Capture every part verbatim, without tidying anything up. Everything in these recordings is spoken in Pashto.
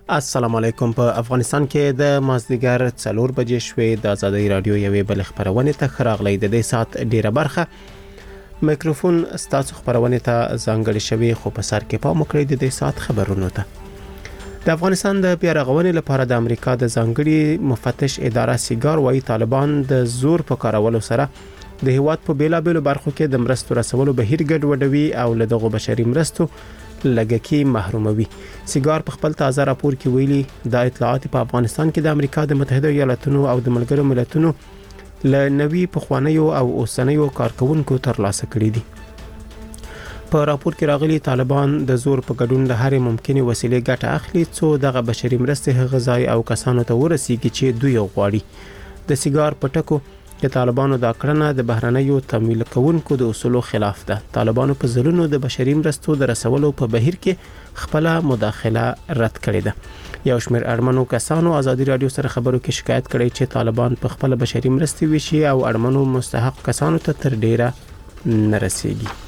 السلام علیکم. په افغانستان کې د مازدیګر څلور بجې شوې د آزادۍ رادیو یوې بل خبرونه ته خراغلی د دې سات ډیره برخه میکروفون ستاسو خبرونه ته ځانګړی شوی خو په سر کې پام وکړئ د دې سات خبرونو ته. د افغانستان د پیارغونې لپاره د امریکا د ځانګړي مفتش اداره سیګار وايي طالبان د زور په کارولو سره د هیواد په بیلابېلو برخو کې د مرستو رسولو بهیر ګډوډوي او له دغه بشري مرستو لګکی محروموي. سیګار په خپل تازه راپور کې ویلي د اطلاعات په افغانستان کې د امریکا د متحده ایالاتونو او د ملګرو ملتونو له نوي پخوانیو او اوسنیو کارکونکو ترلاسه کړي دي. په راپور کې راغلي طالبان د زور په ګډون له هرې ممکنه وسیلې ګټه اخلي څو دغه بشري مرستې غذای او کسانو ته ورسیږي چې دوی غواړي. د سیګار په ټکو د طالبانو د کړنه د بهرنیو تمویل کوونکو د اصولو خلاف ده. طالبانو په ځلونو د بشري مرستو د رسولو په بهیر کې خپل مداخله رد کړې ده. یو شمېر اړمنو کسانو آزادي رادیو سره خبرو کې شکایت کړی چې طالبان په خپل بشري مرستې ویشي او اړمنو مستحق کسانو ته تر ډیره نه رسیږي.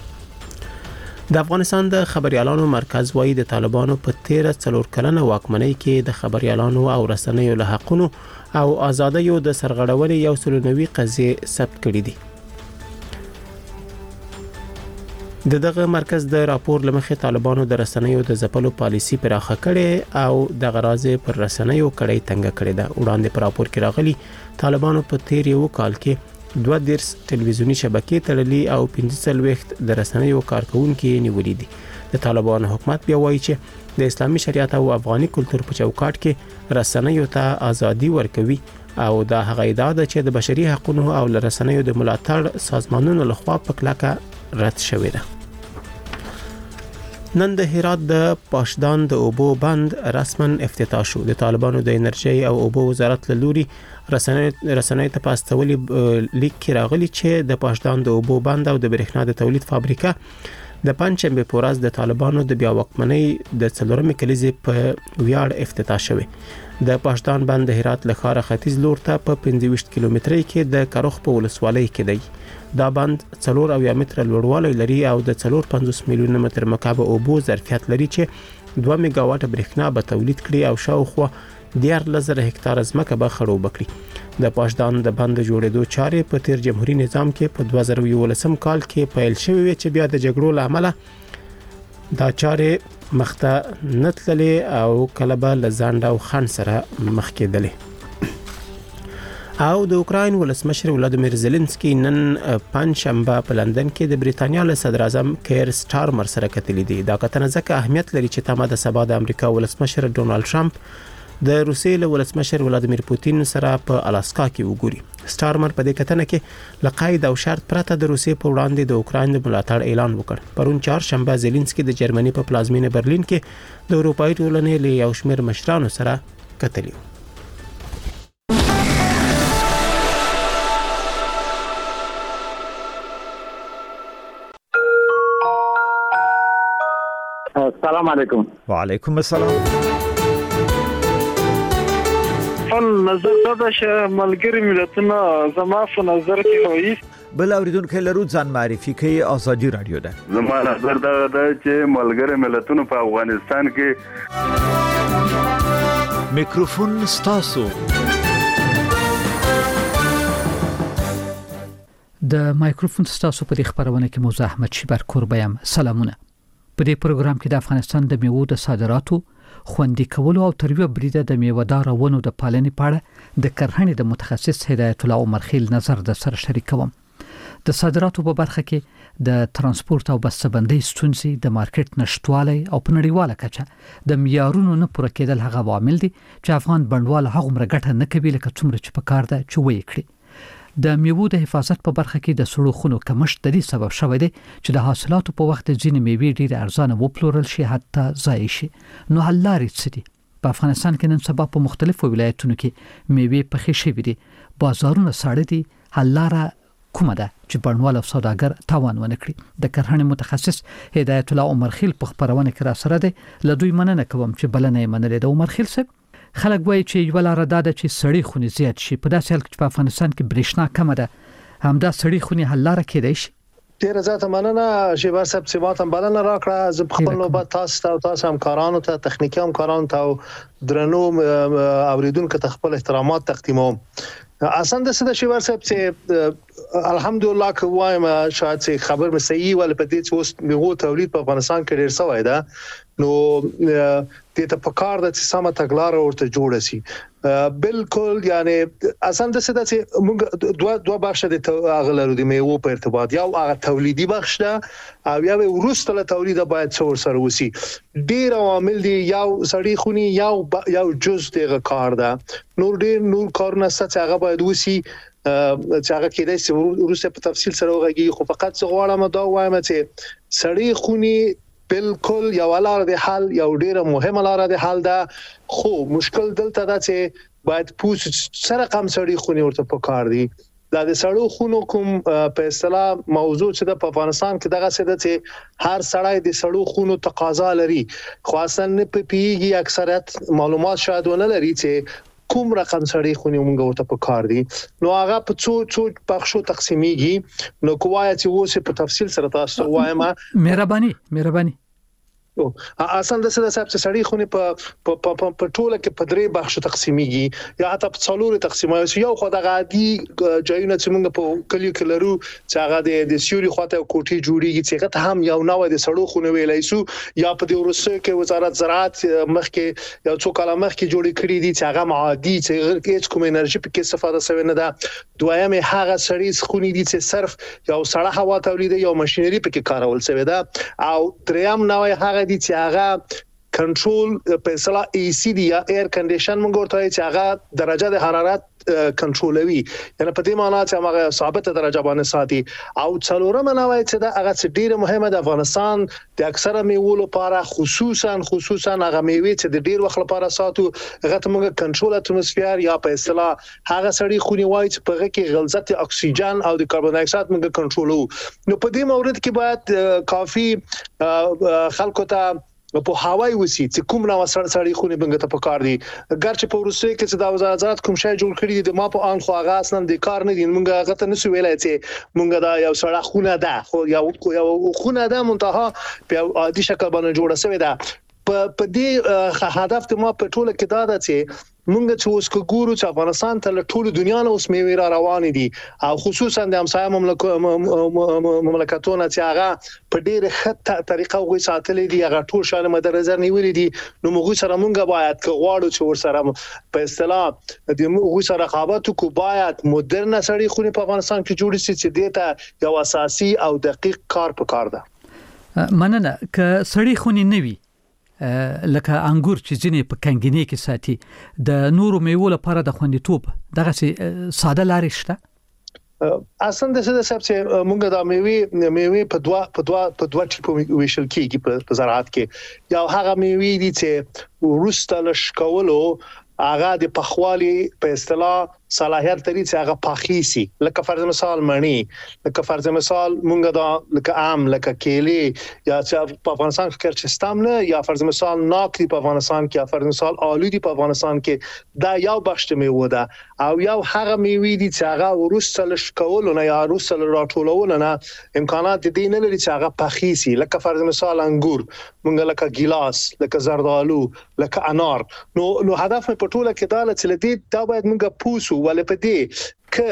د افغانستان د خبريالانو مرکز وايي د طالبانو په تیره څلور کلنه واکمنۍ کې د خبريالانو او رسنیو له حقونو او آزادیو د سرغړونې یو سلنوي قضیه ثبت کړې دي. د دغه مرکز د راپور لمخې طالبانو د رسنیو د ځپلو پالیسي پراخه کړې او د غرازې پر رسنیو کړې تنګ کړې ده. وړاندې پر راپور کې راغلي طالبانو په تیر یو کال کې دوه دیرش ټلویزیونی شبکې تړلې او پنځه څلوېښت د رسنیو کارکونکو نیولې دي. د طالبانو حکومت بیا وایي چې د اسلامي شریعت او افغاني کلچر په چوکاټ کې رسنیو ته ازادي ورکوي او دا هغه ادعا ده چې د بشري حقوقو او رسنیو د ملاتړ سازمانونو لخوا په کلکه رد شوې ده. نن د هرات د پاشدان د اوبو بند رسمن افتتاح شو. د طالبانو د انرژي او اوبو وزارت له لوري رسنۍ رسنۍ ته پاستولي لیک کې راغلي چې د پاشدان د اوبو بند او د برېښنا د تولید فابریکه د پنځمبه پورز د طالبانو د بیا واکمنۍ د څلورمې کلیزې په ویاړ افتتاح شوی. د پاشدان بند د هرات له ښاره ختیځ لور ته په پنځه ویشت کیلومترۍ کې د کروخ په ولسوالۍ کې دی. دا بند څلور اویا متره لوړوالی لري او د څلور پنځوس میلیونه متر مکعب اوبو ظرفیت لري چې دوه میگا واټ برېښنا به تولید کړي او شاوخوا دیارلس زره هکتار ځمکه به خړوبه کړي. د پاشدان د بند جوړېدو چارې په تیر جمهوریت نظام کې په دوه زره یولسم کال کې پیل شوې وې چې بیا د جګړو له امله دا چارې مخته نتللې او کله به له ځنډ او خنډ سره مخ کېدلې. او د اوکراین ولسمشر ولادیمیر زيلنسکي نن پنځشنبه په لندن کې د بریټانیا له صدر اعظم کیر سټارمر سره کتلې دي. دا کتنه ځکه اهمیت لري چې تمه د سبا د امریکا ولسمشر ډونالد ټرمپ د روسیې له ولسمشر ولادیمیر پوتین سره په الاسکا کې وګوري. سټارمر په دې کتنه کې لقاید او شرط پرته د روسیې په وړاندې د اوکراین د ملاتړ اعلان وکړ. پرون چهارشنبه زيلنسکي د جرمني په پلازمینه برلین کې د اروپایي ټولنې له یو شمېر مشرانو سره کتلی. السلام علیکم. وعلیکم السلام. خپل نظر دا چې ملګری ملتونه زما په نظر کې وایي بل اوریدونکو لرو ځان معرفي کوي. آزادي رادیو ده. زما نظر دا ده چې ملګری ملتونه په افغانستان کې میکروفون ستاسو. د مایکروفون ستاسو په خبرونه کې موضوع احمد شیبر کوربایم. سلامونه. په دې پروګرام کې د افغانستان د میوو د صادراتو خوندي کولو او ترویج بریده د میوه‌دار ونو د پالنې په اړه د کرهڼې د متخصص هدایت الله عمر خیل نظر د سره شریکوم. د صادراتو په برخه کې د ترانسپورت او بسته‌بندۍ ستونزې، د مارکیټ نشټوالی او په نړیواله کچه د معیارونو نه پوره کېدل هغه عوامل دي چې افغان بڼوال هغه مره ګټه نه کوي لکه څومره چې پکار ده چې وایي کړي. د میوو د حفاظت په برخه کې د سړو خونو کمښت د دې سبب شوی دی چې د حاصلاتو په وخت ځینې میوې ډېرې ارزانه وپلورل شي حتی ضایع شي. نو حل لارې څه دي؟ په افغانستان کې نن سبا په مختلفو ولایتونو کې میوې پخې شوې دي، بازارونه ساړه دي. حل لاره کومه ده چې بڼوال او سوداګر تاوان ونه کړي؟ د کرهڼې متخصص هدایت الله عمر خیل په خبرونه کې را سره دی. له دوی مننه کوم چې بلنه یې منلې ده. عمر خیل صاحب، خلک وایي چې یو لاره دا ده چې سړې خونې زیات شي. په داسې حال کې چې په افغانستان کې برېښنا کمه ده، همدا سړې خونې حل لاره کېدای شي؟ ډیر زیاته مننه شیبر صاحب چې ماته بلنه راکړه. زه خپل نوبت تاسو ته او تاسو همکارانو ته تخنیکی همکارانو ته او درنو اوریدونکو ته خپل احترامات تقدیموم. اصلا د سده شیبر صاحب چې الحمدلله کوم شاید چې خبر مې صحیح ول په دې چې اوس میوه تولید په افغانستان کې ډیر سوی ده، نو د ته په کار د سمه تګلار ورته جوړ شي. بالکل یعنی اصلا د سده چې موږ دوه دوه بخش د اغلرو د میوه په ارتباط، یو هغه تولیدي بخش ده او یو وروسته له تولید باید څور سره وسی. ډیر عوامل دي، یو سړی خونی یو یو جز دغه کار ده، نور ډیر نور کارونه ست هغه باید وسی چې هغه کېدای شي وروسته په تفصیل سره وغږی. خو فقط څه غواړم دا وایم چې سړی خونی بالکل یو لار د حل، یو ډیره مهمه لار د حل ده، خو مشکل دلته دا چې باید پوس سره کم سړی خونی ورته پکار دي. دا د سړو خونو کوم په اصطلاح موضوع چې د افغانستان کې دغه څه ده چې هر سړی د سړو خونو تقاضا لري، خو اصلا نه پېږي اکثریت معلومات شاید ونه لري چې کوم رقم سړی خونی موږ ورته پکار دي. نو هغه په څو څو بخشو تقسیمیږي. نو کوای چې اوس په تفصیل سره تاسو وایم. مهرباني مهرباني اصلا د سده صاحب چې سړی خونی په په په ټوله کې په درې بخشو تقسیمیږي یا حتی په څلورو تقسیمایي. یو خو د عادي ځایونه چې موږ په کلیو کې لرو چې هغه د د سیوري خواته کوټي جوړیږي چې هغه هم یو نوې د سړو خونی ویلای سو، یا په د ورسره کې وزارت زراعت مخکې یو څو کاله مخکې جوړ کړی دي چې هغه عادي چې هیڅ کوم انرژي په کې استفاده شوی نه ده. دویم هغه سړی خونی دي چې صرف یو سړه هوا تولید یو ماشينري په کې کارول شوی ده، او دریم نوې هغه دي چې هغه کنټرول په اصطلاح ای سی دی یا ایر کنډیشن موږ ورته چې هغه درجه د حرارت کنټرولوي، یعنی په دې معنی چې هغه ثابته درجه باندې ساتي. او څلورم نوای چې دا هغه ډیره مهمه د افغانستان د اکثره میوو لپاره، خصوصا خصوصا هغه میوه چې د ډیر وخت لپاره ساتو، هغه ته موږ کنټرول اتموسفیر یا په اصطلاح هغه سړی خونی وای چې په هغه کې غلظت اکسیجن او د کاربن ډای اکساید موږ کنټرولو. نو په دې مورد کې باید کافي خلکو ته په هواي وسی چې کوم نو سره سړی خونی بنګ ته پکار دي. ګرچې په روسي کې چې د وزارت کوم شای جوړ کړی دي، ما په ان خو هغه اصلا د کار نه دي، موږ هغه ته نسو ویلای چې موږ دا یو سړی خونه ده، خو یو یو خونه ده منتها په عادي شکل باندې جوړه شوی ده. په دې هدف ته ما په ټوله کې دا ده چې موږ چې اوس ګورو چې افغانستان ته ټول دنیا نه اوس میوه را روان دي، او خصوصا د همسایه مملکتونو چې هغه په ډېر ښه طریقه غوي ساتلې دي، هغه ټول شان مد نظر نیولې دي. نو موږ سره موږ باید غواړو چې ورسره په اصطلاح د موږ سره رقابت کو، باید مدرن سړی خونی په افغانستان کې جوړ شي چې دته یو اساسي او دقیق کار پکار ده. مننه. ک سړی خونی نوي لکه انګور چې ځینې په کنګینې کې ساتي، د نورو میوو لپاره د خوندیتوب دغه ساده لارې شته؟ اصلا د څه د سبب چې موږ د میوه میوه په دوا په دوا په دوا ټیپو ویشل کېږي په زراعت کې. یو هغه میوه دي چې ورسته لشکولو هغه د پخوالي په اصطلاح صلاحیت لري چې هغه پاخیسي، لکه فرض مثال مڼی، لکه فرض مثال مونږ دا لکه ام، لکه کیلي، یا چې په افغانستان کې چې ستام نه، یا فرض مثال ناک دی په افغانستان کې، یا فرض مثال آلو دی په افغانستان کې. دا یو بخش میوه ده، او یو هغه میوه دي چې هغه ورسته لشکول نه یا ورسته راټولول نه امکانات دي نه لري چې هغه پاخیسي، لکه فرض مثال انګور، مونږ لکه ګیلاس، لکه زردالو، لکه انار. نو نو هدف په ټوله کې دا چې لدی دا باید مونږ پوسو ولې په دې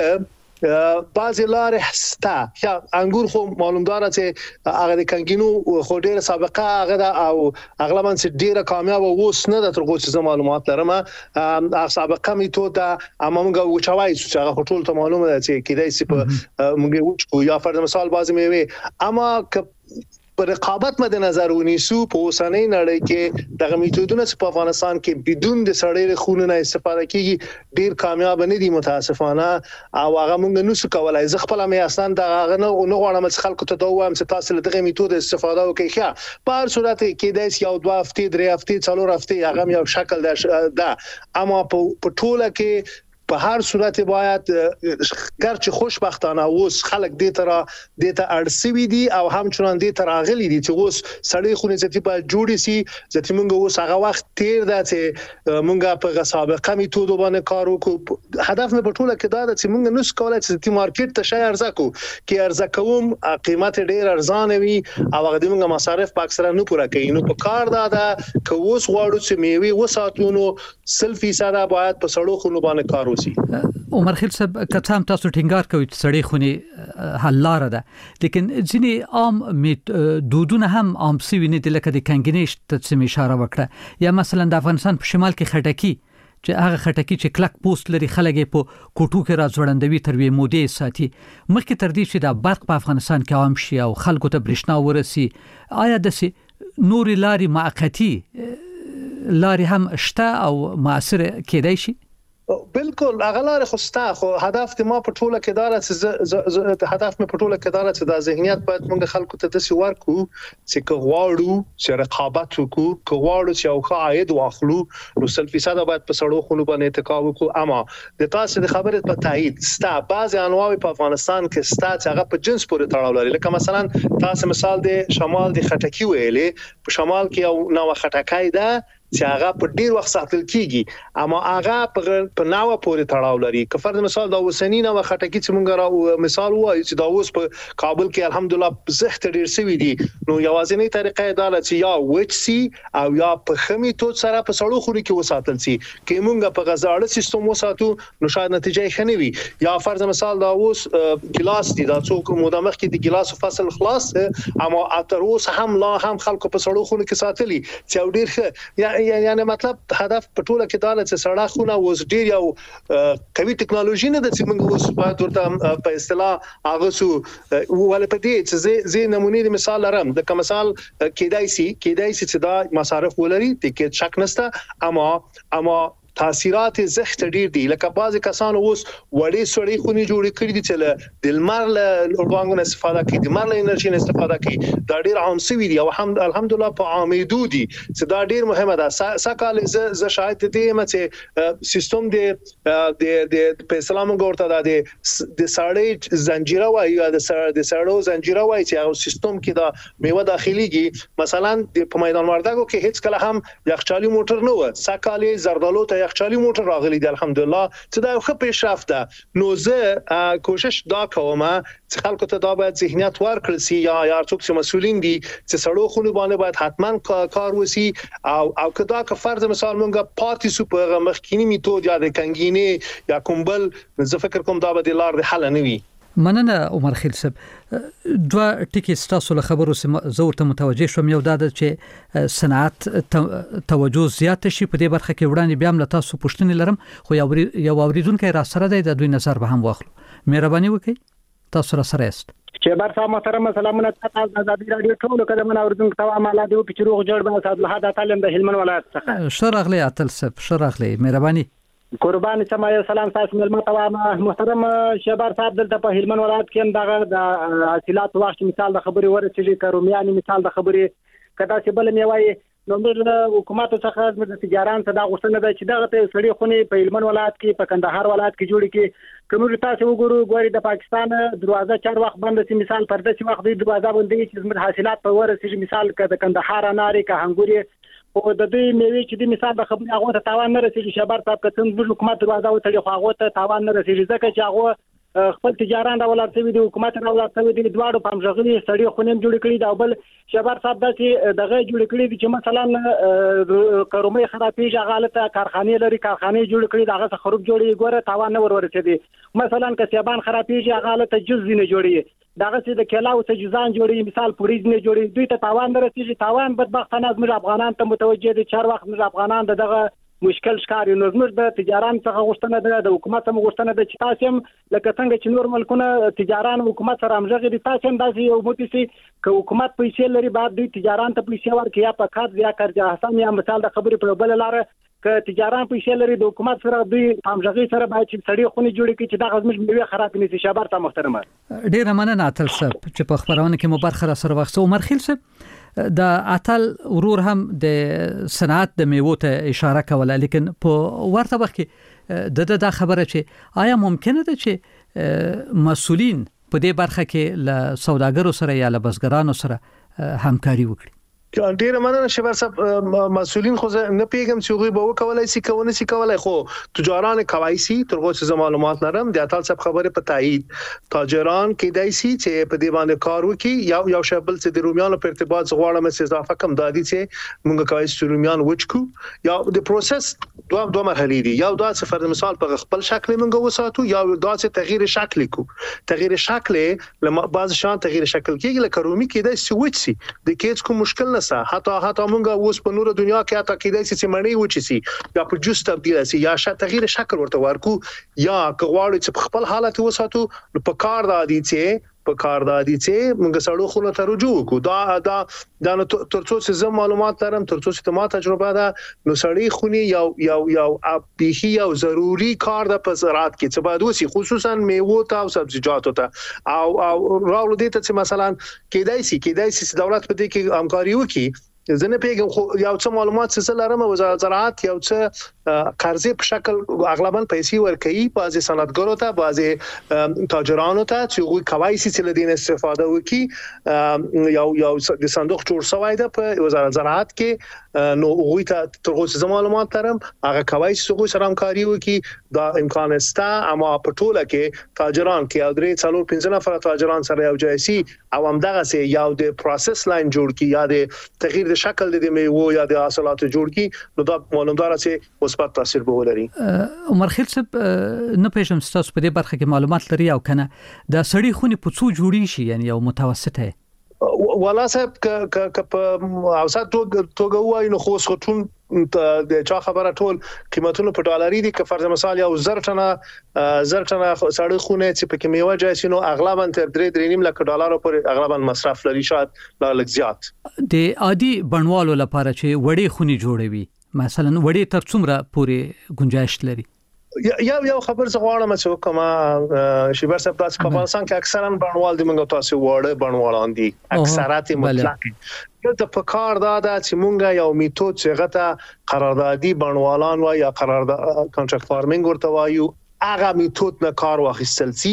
ک بعضی لارې هستا. یا انګور خو معلومدار چې هغه د کنګینو خو ډیره سابقه هغه او اغلبا چې ډیره کامیاب اوس نه د ترغو چې معلومات لرم. هغه سابقه میتود اما موږ وچوي چې هغه ټول ته معلومه ده چې کیدای شي په موږ وچو یا فرض مثال بعضی میوه اما په رقابت مد نظر ونیسو په اوسنۍ نړۍ کې دغه میتودونه چې په افغانستان کې بدون د سړی خونه نه استفاده کیږي ډیر کامیاب نه دي متاسفانه، او هغه موږ نو څه کولای. زه خپل مې اصلا دغه نه غواړم چې خلکو ته دا وایم چې تاسو له دغه میتود استفاده وکړئ. ښه په هر صورت کې د یو دوه هفته درې هفته څلور هفته هغه یو شکل ده، اما په ټوله کې په هر صورت باید ګرچه خوشبختانه اوس خلک دې تر دې ته اړسوي دي او هم چنان دې تر اغلي دي چې اوس سړی خو نه ځتی په جوړی سي ځکه موږ اوس هغه وخت تیر ده چې موږ په سابقه میتود باندې کار وکړو. هدف مې په ټوله کې دا ده چې موږ نو سکولای چې د مارکیټ ته شای ارزه کو کې ارزه کوم قیمت ډیر ارزان وي او هغه د موږ مصارف په اکثره نه پوره کوي. نو په کار دا ده چې اوس غواړو چې میوي وساتونو سل فیصد باید په سړو خونو باندې کار وسی. عمر خیل صاحب کته هم تاسو ټینګار کوي چې سړی خوني حل لار ده، لیکن ځینې عام دودونه هم عام سوي نه دي لکه د کنګنیش ته اشاره وکړه یا مثلا د افغانستان په شمال کې خټکی چې هغه خټکی چې کلک پوسټ لري خلک په کوټو کې راځوړندوي تر وی مودې ساتي مخکې تر دې چې د برق په افغانستان کې عام شي او خلکو ته برېښنا ورسي. آیا د نوري لاري معقتی لاري هم شته او مؤثر کېدای شي؟ بالکل اغلار خوستا خو هدف د ما په ټوله کې دار چې هدف مې په ټوله کې دار چې د ذهنیت باید موږ خلکو ته د سی ورکو چې کوواړو چې رقابت وکړو کوواړو چې او خاید واخلو نو سل فیصد باید په سړو خونو باندې اتکا وکړو. اما د تاسو د خبرې په تایید ستا بعض انواع په افغانستان کې ستا چې هغه په جنس پورې تړاو لري. لکه مثلا تاسو مثال د شمال د خټکی ویلې په شمال کې یو نو خټکای ده چې هغه په ډیر وخت ساتل کیږي اما هغه په ناوه پورې تړاو لري. که فرض مثال دا وسنی نو خټکی چې مونږ را مثال وایو چې دا اوس په کابل کې الحمدلله زخت ډیر سوي دي نو یوازینی طریقه دا ده چې یا وچ سي او یا په خمي تو سره په سړو خوري کې وساتل سي کې مونږ په غزاړه سیستم وساتو نو شاید نتیجه ښه نه وي. یا فرض مثال دا اوس ګلاس دي دا څوک مودامخ کې د ګلاس فصل خلاص اما اتر اوس هم لا هم خلکو په سړو خوري کې ساتلي چې ډیر ښه یعنی مطلب هدف په ټوله کې دا چې سړه خونه اوس ډیر یو قوي ټکنالوژي نه ده چې موږ اوس باید ورته په اصطلاح هغه سو ول په دې چې زه نمونه مثال لرم د کوم مثال کېدای سي کېدای سي چې دا مصارف ولري د کې شک نشته اما اما تاثیرات زخت ډیر دي. لکه بعض کسان اوس وړي سړي خوني جوړ کړی دي چې د لمر له اوربانګونو استفاده کوي د لمر له انرژي استفاده کوي دا ډیر عام سوي دي او الحمدلله په عامېدو دي چې دا ډیر مهمه ده. سکهال ز شاید دې مته سیستم د د په اسلام ګورته د د سړی زنجیره وایي د د سړو زنجیره وایي چې سیستم کې دا میوه داخليږي. مثلا په میدان وردګو کې هیڅ کله هم یخچالي موټر نه و سکهال زردالو ته یخچالي موټر راغلي دی الحمدلله چې دا یو ښه پیشرفت ده. نو زه کوشش دا کوم چې خلکو ته دا باید ذهنیت ورکړل سي یا یا څوک چې مسؤلین دي چې سړو خونو باندې باید حتما کار وسی او او کدا که فرض مثال مونږه پارټي سوپر مخکینی میتود یا د کنګینه یا کومبل زه فکر کوم دا به د لار د حل نه وي. مننه عمر خیل صاحب. دوه ټکی ستاسو له خبرو سره زه ورته متوجه شوم. یو دا چې صنعت توجه زیات شي په دې برخه کې وړاندې بیا هم له تاسو پوښتنې لرم خو یو یو اوریدونکو را سره دی د دوی نظر به هم واخلو. مهرباني وکړئ تاسو را سره یاست. چې بار صاحب محترم سلامونه تاسو د آزادي رادیو ټول کده من اوریدونکو ته عمله دی چې روغ جوړ به صاحب له هدا تعلم د هلمند ولایت څخه شرغلی اتل صاحب شرغلی مهرباني قربان سما سلام تاسو ملما ته محترم شبار صاحب دلته په هلمند ولایت کې دغه د حاصلات وخت مثال د خبري ورسېږي کرومیانی مثال د خبري کدا چې بل میوای نو موږ حکومت څخه د تجاران ته دا غوښتنه ده چې دغه ته سړي خوني په هلمند ولایت کې په کندهار ولایت کې جوړ کې کوم تاسو وګورو غوړي د پاکستان دروازه چار وخت بند سي مثال پرده سي وخت د دروازه باندې چې زموږ حاصلات په ورسېږي مثال د کندهار اناري که هنګوري او د دې میوي چې د مثال د خبري هغه ته تاوان نه رسېږي شبر صاحب کتن د حکومت دروازه وتړي خو هغه ته تاوان نه رسېږي ځکه چې هغه خپل تجاران دا ولرته دي حکومت نه ولرته دي دواړو په مشغلي سړي خونیم جوړ کړي دا بل شبر صاحب د چې دغه جوړ کړي دي چې مثلا کرومي خرابېږي غالطه کارخانه لري کارخانه جوړ کړي دغه خراب جوړي ګوره تاوان نه ورورته دي مثلا کسبان خرابېږي غالطه جز نه جوړي دغه چې د کلاو ته جزان جوړي مثال پوریز نه جوړي دوی ته تاوان درسېږي تاوان بدبختانه زموږ افغانان ته متوجه دي چار وخت موږ افغانان دغه مشکل ښکاري نو زموږ د تجاران څخه غوښتنه ده د حکومت څخه غوښتنه ده چې تاسو هم لکه څنګه چې نور ملکونه تجاران حکومت سره همغږي دي تاسو هم داسې یو موتی سي ک حکومت پیسې لري بعد دوی تجاران ته پیسې ورکړي یا په کار یا کارجه حسن یا مثال د خبرې په بل لار ک تجاران پیسې لري د حکومت سره دوی همغږي سره باید چې سړي خوني جوړي کړي چې دا غزمش میوه خراب نه شي شابر ته محترمه ډیر مننه اتل صاحب چې په خبرونه کې مو برخه سره وخت عمر خیل صاحب د اتل ورور هم د صنعت د میوو ته اشاره کوله، لیکن په ورته وخت کې د د خبره چې آیا ممکنه ده چې مسؤلین په دې برخه کې له سوداګرو سره یا له بزګرانو سره همکاري وکړي؟ ډیر مننه شبر صاحب. مسؤلین خو نه پیګم چې غوي به وکولای سي کونه سي کولای، خو تجاران کوي سي ترغه څه معلومات لرم د اتل صاحب خبره په تایید تاجران کې دای سي چې په دی باندې کار وکي یو یو شبل چې د رومیانو په ارتباط غواړم چې اضافه کم دادی چې موږ کوي چې رومیان وچکو یا د پروسس دوه دوه مرحلې دي. یو دا چې فرض مثال په خپل شکل موږ وساتو، یا دا چې تغییر شکل کو تغییر شکل لما بعض شان تغییر شکل کېږي لکه رومي کې دای سي وچ سي د کېڅ کوم مشکل حتی حتی مونږه اوس په نور دنیا کې حتی کېدای شي چې مړی وچی سي یا په جوس تبدیل شي یا شا تغییر شکل ورته ورکو، یا کغواړي چې په خپل حالت وساتو په کار د دي چې په کار د دي چې موږ سړو خونه ته رجوع کو. دا دا د ترڅو چې زم معلومات لرم، ترڅو چې ما تجربه ده، نو سړی خوني یو یو یو ابيخي یو ضروری کار د پزرات کې چې باید وسی خصوصا میوه ته او سبزیجاتو ته او او راول دي ته چې مثلا کېدای شي کېدای شي دولت په دې کې همکاري وکړي. زنه پیګم خو یو څه معلومات څه لرم، وزارت زراعت یو څه قرضې په شکل اغلبا پیسې ورکوي بعضي صنعتګرو ته، بعضي تاجرانو ته چې وي کوي چې لدین استفاده وکړي. یو یو د صندوق جوړ شوی ده په وزارت زراعت کې، نو وي ته ترغه څه معلومات لرم هغه کوي چې وي سره همکاري وکړي. دا امکان سته، اما په ټوله کې تاجران کې او درې څلور پنځه نفر تاجران سره یو ځای سي او همدغه سي یو د پروسس لاین جوړ کی یا د تغییر د شکل د میوه یا د حاصلاتو جوړ کی، نو دا معلومدار چې مثبت تاثیر به ولري. عمر خیل صاحب نه پېژم تاسو په دې برخه کې معلومات لري او کنه د سړی خوني په څو جوړی شي، یعنی یو متوسطه ولا صاحب ک ک په اوسط توګه وای نو خو ټول د چا خبره ټول قیمتونه په ډالري دي. که فرض مثال یو زر ټنه زر ټنه سړی خونه چې په کمیوه جایسینو اغلبا تر درې درې نیم لک ډالر پر اغلبا مصرف لري، شاید لا لږ زیات. د عادي بڼوالو لپاره چې وړي خوني جوړوي مثلا وړي تر څومره پورې گنجائش لري؟ یو یو خبر څه غواړم چې کومه شیبر صاحب تاسو په افغانستان کې اکثرا بڼوال دي، موږ تاسو وړه بڼوالان دي اکثریت مطلق. یو د پکار دا چې موږ یو میتود چې غته قراردادي بڼوالان و یا قرارداد کانټراکټ فارمینګ ورته وایو، هغه میتود نه کار واخیستل سي.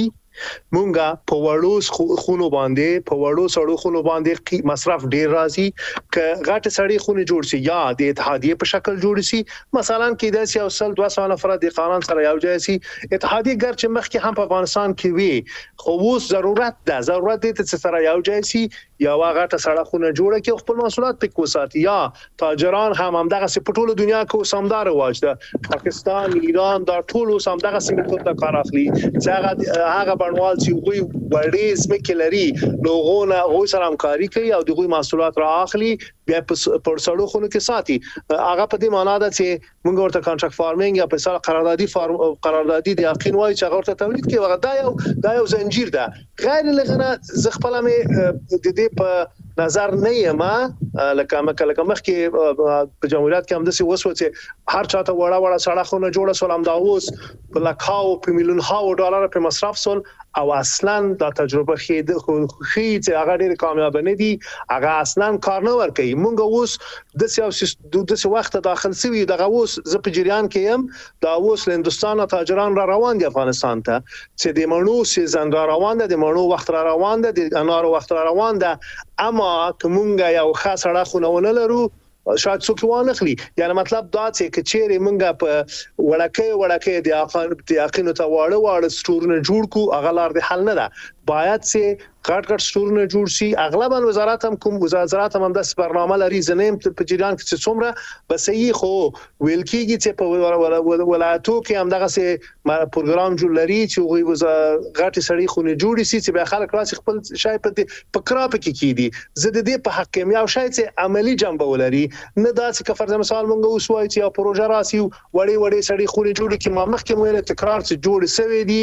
مونږه په وړو خونو باندې په وړو سړو خونو باندې مصرف ډیر راځي. ک غټ سړی خونه جوړ شي یا د اتحادیه په شکل جوړ شي، مثلا کې د سیاسي اصل دوه سوه نفر د قانون سره یو ځای شي. اتحادیه ګر چې مخکې هم په افغانستان کې وي، خو اوس ضرورت ده ضرورت دي چې سره یو ځای شي یا غټه سړی خونه جوړه کې خپل محصولات پکې وساتي. یا تاجران هم هم دغه په ټوله دنیا کې سمدار واجده، پاکستان، ایران دا ټول سمدغه سیمه ته کار اخلي چې هغه هغه بڼوال چې وي وړې زمکې لري لوغونه غوي سره همکاري کوي او دغه محصولات را اخلي بیا په سړو خونو کې ساتي. هغه په دې معنی ده چې موږ ورته کانټراکټ فارمینګ یا په سره قراردادي فارم قراردادي د یقین وایي چې هغه ورته تولید کوي. هغه دا یو دا یو زنجیر ده. غیر لغنه ز خپل مې د دې په نظر نه یم لکه مکه لکه مخ کې په جمهوریت کې هم د څه وسو چې هر چاته وړه وړه سړه خونه جوړه سولم دا اوس په لکاو په میلیون هاو ډالر په مصرف سول او اصلا دا تجربه خېد خو چې هغه ډېر کامیاب نه دي، هغه اصلا کار نه ور کوي. مونږ اوس د سیاسي د څه وخت داخل سوي دغه اوس ز په جریان کې يم دا اوس له هندستان تاجران را روان دي افغانستان ته چې د مڼو سیزن را روان دي، د مڼو وخت را روان دي، د انارو وخت را روان دي. اما کومه یو خاص راخونه لرو شاید څوک وانخلي. یعنی مطلب دا چې کچېرې مونږه په وړکې وړکې د اخر د اخینو ته واړه واړه سټورونه جوړ کو، اغلار د حل نه ده. باید چې غټ غټ سټورونه جوړ شي. اغلبا وزارت هم کوم وزارت زراعت هم د برنامه لري زنیم په جریان کې څومره بس یې خو ویل کېږي چې په ولایتو کې هم دغه سي پروګرام جوړ لري چې وي غټ سړی خونه جوړ شي چې به خلک راسي خپل شای په پکرا پکې کیدي. زه د دې په حق کې یو شای چې عملی جنبه ولري، نه دا چې فرض مثال مونږ اوس وایي چې یو پروژه راسي وړي وړي سړی خونه جوړ کی ما مخکې مې تکرار چې جوړ سوي دي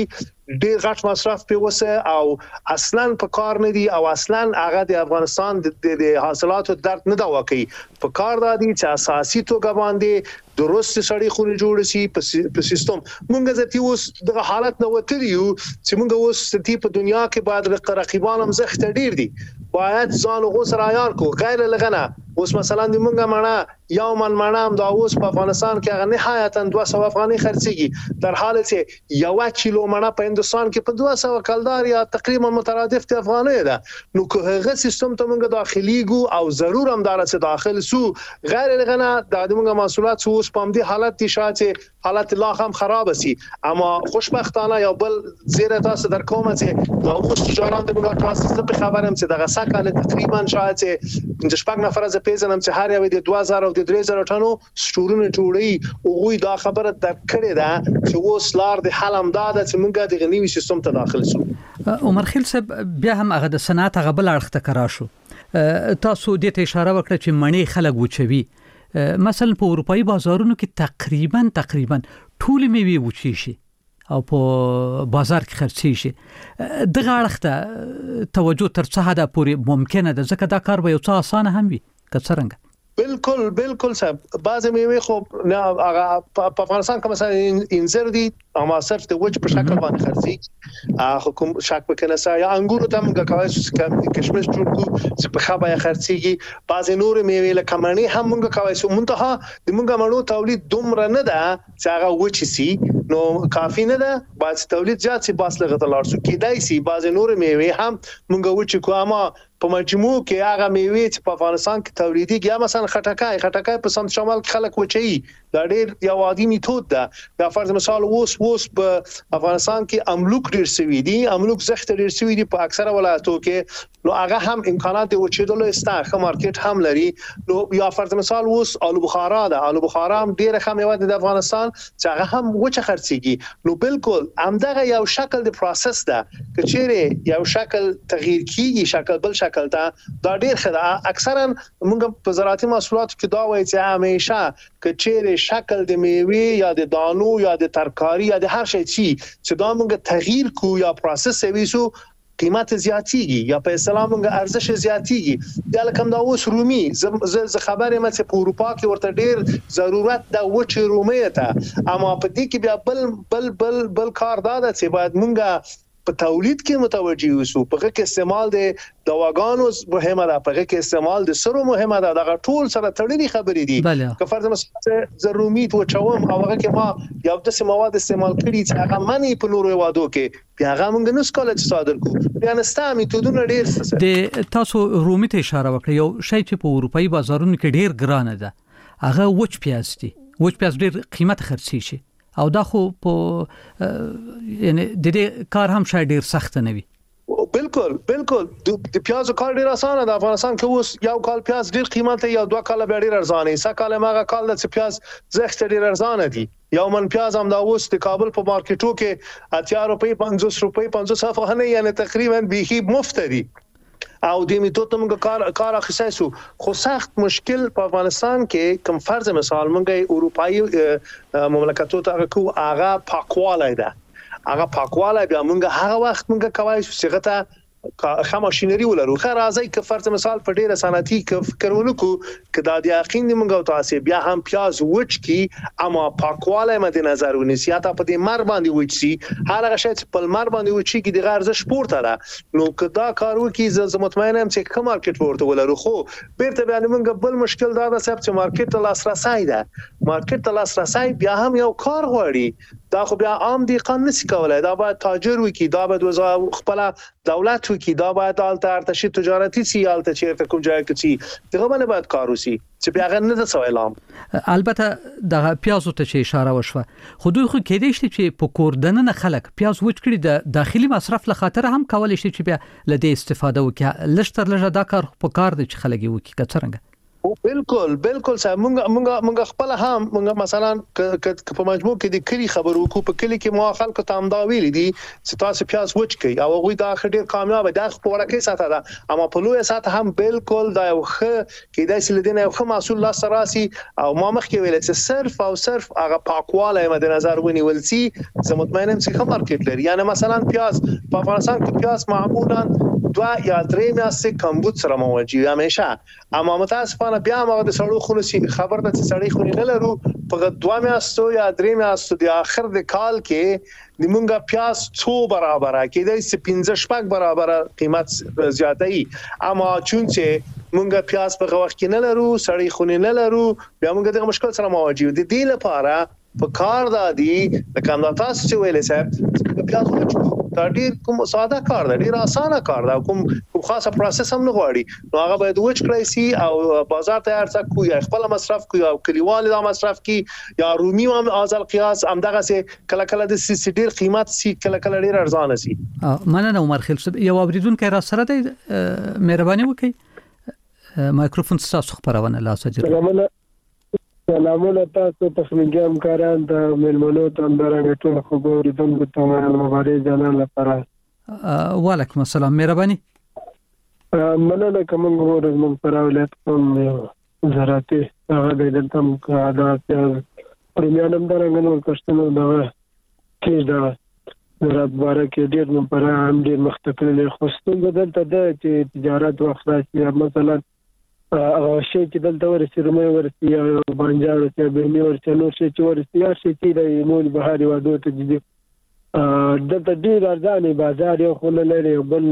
ډیر غټ مصرف په وسه او اصلا په کار نه دي او اصلا هغه د افغانستان د حاصلاتو درد نه دا واقعي په کار دادي چې اساسي توګه باندې درست سړی خوري جوړ شي په سیستم مونږ ځتی اوس د حالت نو وتریو چې مونږ اوس ستې په دنیا کې بعد رقیبان هم زخت ډیر دي باید ځان او سره عیار کو غیر لغنه اوس مثلا د مونږه مانا یو من مانا هم دا اوس په افغانستان کې هغه نهایتا دوه سوه افغاني خرڅيږي در حال چې یو کیلو مانا په هندستان کې په دوه سوه کلدار یا تقریبا مترادف د افغاني ده نو که هغه سیستم ته مونږه داخليګو او ضرور هم دار چې داخل سو غیر لغنه د مونږه محصولات اوس په دې حالت دي شاته حالت لا هم خراب سي اما خوشبختانه یا بل زیره تاسو در کومه چې دا اوس تجارت د مونږه تاسو په خبرم چې دغه سکه تقریبا شاته د شپږ نفر از پیژنم چې هر یو د دوه زره او د درې زره ټنو سټورونه جوړي او غوي دا خبره د کړې ده چې اوس لار د حلم داده چې موږ د غنیوي سیستم ته داخل شو. عمر خیل صاحب بیا هم هغه د صنعت هغه بل اړخ ته کرا شو تاسو دې ته اشاره وکړه چې مڼې خلک وچوي مثلا په اروپאי بازارونو کې تقریبا تقریبا ټول میوه وچی شي او په بازار کې خرڅي شي دغه اړخ ته توجه تر څه حد پورې ممکنه ده ځکه دا کار به یو څه اسانه هم وي که څنګه بالکل بالکل صاحب بعض میوه خو هغه په افغانستان کې مثلا انځر دي اما صرف د وچ په شکل باندې خرڅي هغه کوم شک وکنه سا یا انګور ته موږ کوي کشمش جوړ کو چې په خبره خرڅيږي بعض نور میوه لکه مڼې هم موږ کوي سو منتها د موږ مڼو تولید دومره نه ده چې هغه وچ سي نو کافی نه ده بعض تولید زیات سي باس لغه تلار سو کېدای سي بعض نور میوه هم موږ وچ کو اما په مجموع کې هغه میوه چې په افغانستان کې تولیدي یا مثلا خټکای خټکای په سمت شمال کې خلک وچی دا ډېر یو عادي میتود ده دا فرض مثال اوس اوس په افغانستان کې املوک ډېر سوي دي املوک زخت ډېر سوي دي په اکثره ولایتو کې نو هغه هم امکانات د وچیدلو استاخه مارکیټ هم لري نو یا فرض مثال اوس آلو بخارا ده آلو بخارا هم ډېر ښه میوه د افغانستان چې هغه هم وچه خرڅيږي نو بالکل همدغه یو شکل د پروسس ده چې چیرې یو شکل تغییر کیږي شکل بل شکل دا ډېر خدا اکثرا موږ په زراعتي محصولاتو کې دا وایي چې همیشه کچېره شکل د میوه یا د دانو یا د ترکاری یا د هر شي چې دا موږ تغییر کو یا پروسس ویسو قیمت زیاتیږي یا په اسلام موږ ارزش زیاتیږي دا لکه دا اوس رومي ز خبره مې چې په اروپا کې ورته ډېر ضرورت د وچ رومي ته اما په دې کې بیا بل بل بل بل کار دا ده چې باید موږ په تولید کې متوجي اوسو په کې استعمال د دواګانو مهمه ده په کې استعمال د سرو مهمه ده دا ټول سره تړلې خبرې دي که فرض مثلا ضروري تو چوم او هغه کې ما یو د مواد استعمال کړي چې هغه منی په نورو وادو کې بیا هغه موږ نس کولای چې صادر کو بیا نستا میتودونه ډیر څه د تاسو رومي ته اشاره وکړه یو شی چې په اروپאי بازارونو کې ډیر ګران ده هغه وچ پیاز دي وچ پیاز ډیر قیمت خرڅي شي او دا خو په یعنی د دې کار هم شاید ډیر سخت نه وي بالکل بالکل د پیاز کار ډیر اسانه ده افغانستان کې اوس یو کال پیاز ډیر قیمت یا دوه کال به ډیر ارزانه سه کال ماغه کال د پیاز زخت ډیر ارزانه دي یو من پیاز هم دا اوس د کابل په مارکیټو کې اتیا روپۍ پنځوس روپۍ پنځوس افغانۍ یعنی تقریبا به مفت دي او د میتود موږ کار کار اخیسو خو سخت مشکل په افغانستان کې کوم فرض مثال موږ اروپאי مملکتو ته کو هغه پاکواله ده هغه پاکواله بیا موږ هغه وخت موږ کوي چې غته خه ماشينري ولرو خه راځي ک فرض مثال په ډیره صنعتي ک فکرونه کو ک د یقین دی موږ تاسو بیا هم پیاز وچ کی اما پاکواله مد نظر ونیسي تا په دې مر باندې وچ سي هغه شی په مر باندې وچ کی د غرض سپورت را نو کدا کارو کی ز مطمئنم چې کوم مارکیټ ورته ولرو خو بیرته بیا موږ بل مشکل دا ده چې مارکیټ ته لاسرسي ده مارکیټ ته لاسرسي بیا هم یو کار غواړي دا خو بیا عام دی قانون نشي کولای دا باید تاجر وکي دا باید وزارت خپل دولت وکي دا باید الته ارتشي تجارتي سي الته چیرته کوم ځای کې سي دغه باندې باید کار وسی چې بیا غن نه څه اعلان البته د پیازو ته اشاره وشوه خو دوی خو کېدې شي چې په کوردنه خلک پیاز وچ کړي د داخلي مصرف له خاطر هم کولای شي چې بیا لدې استفاده وکړي لشتر لږه دا کار په کار دي چې خلک وکړي څنګه او بالکل بالکل صاحب مونږ مونږ مونږ خپل هم مونږ مثلا ک په مجموع کې د کلی خبرو کو په کلی کې مو خلکو ته امدا ویل دي چې تاسو پیاز وچ کی او غوي دا خډیر کامیاب ده خو ورکه ساته ده اما په لوی ساته هم بالکل دا یو خ کې د سلیدنه یو خ مسول الله سراسي او ما مخ کې ویل چې صرف او صرف هغه پاکواله مد نظر ونیول سي زه مطمئنم چې خبر مارکیټ لري یعنی مثلا پیاز په افغانستان کې پیاز معمولا دوا یا درې میاشتې کمبود سره موجود همیشه اما متاسفانه بیا موږ د سړو خونو سي خبر د سړی خونی نه لرو په دوا میاشتو یا درې میاشتو د اخر د کال کې د مونږه پیاز څو برابر کېدای سي پنځه شپږ برابر قیمت زیاتای اما چون چې مونږه پیاز په وخت کې نه لرو سړی خونی نه لرو بیا مونږ د مشکل سره موجود دي د لپاره په کار دادي د کاندات تاسو ویلې صاحب پیاز وچو دا ډیر کوم ساده کار دی ډیر اسانه کار دی کوم کوم خاصه پروسس هم نه غواړي نو هغه باید وچ کړی سي او بازار ته ارڅ کوی خپل مصرف کوي او کلیوال دا مصرف کوي یا رومي هم ازل قیاس هم دغه سي کله کله د سي ډیر قیمت سي کله کله ډیر ارزانه سي مننه عمر خیل صاحب یو اوریدونکو را سره دی مهرباني وکړئ مایکروفون تاسو خبرونه لا سجل سلامونه تاسو تخنیکي کاران د ملمنو تندرنګ ټول خبرې دغه ته مبارک جنان لپاره وعلیکم السلام مهرباني مننه کوم ورځ مونږ پر اولاد کوم زراعتي هغه د دلته عادت پرمیانم درنګ نو کښتنو دغه کیږي دا زراعت باره کې ډېر نو پر هم ډېر مختلف خوستون بدلته د تجارت وخت راځي مثلا هغه شی چې دلته ورسې رومي ورسې یا بانجاړو چې به مې ورسې نو شي چې ورسې یا شي چې د مول بهاري وادو ته دي دلته ډیر ارزانه بازار یو خو لري بل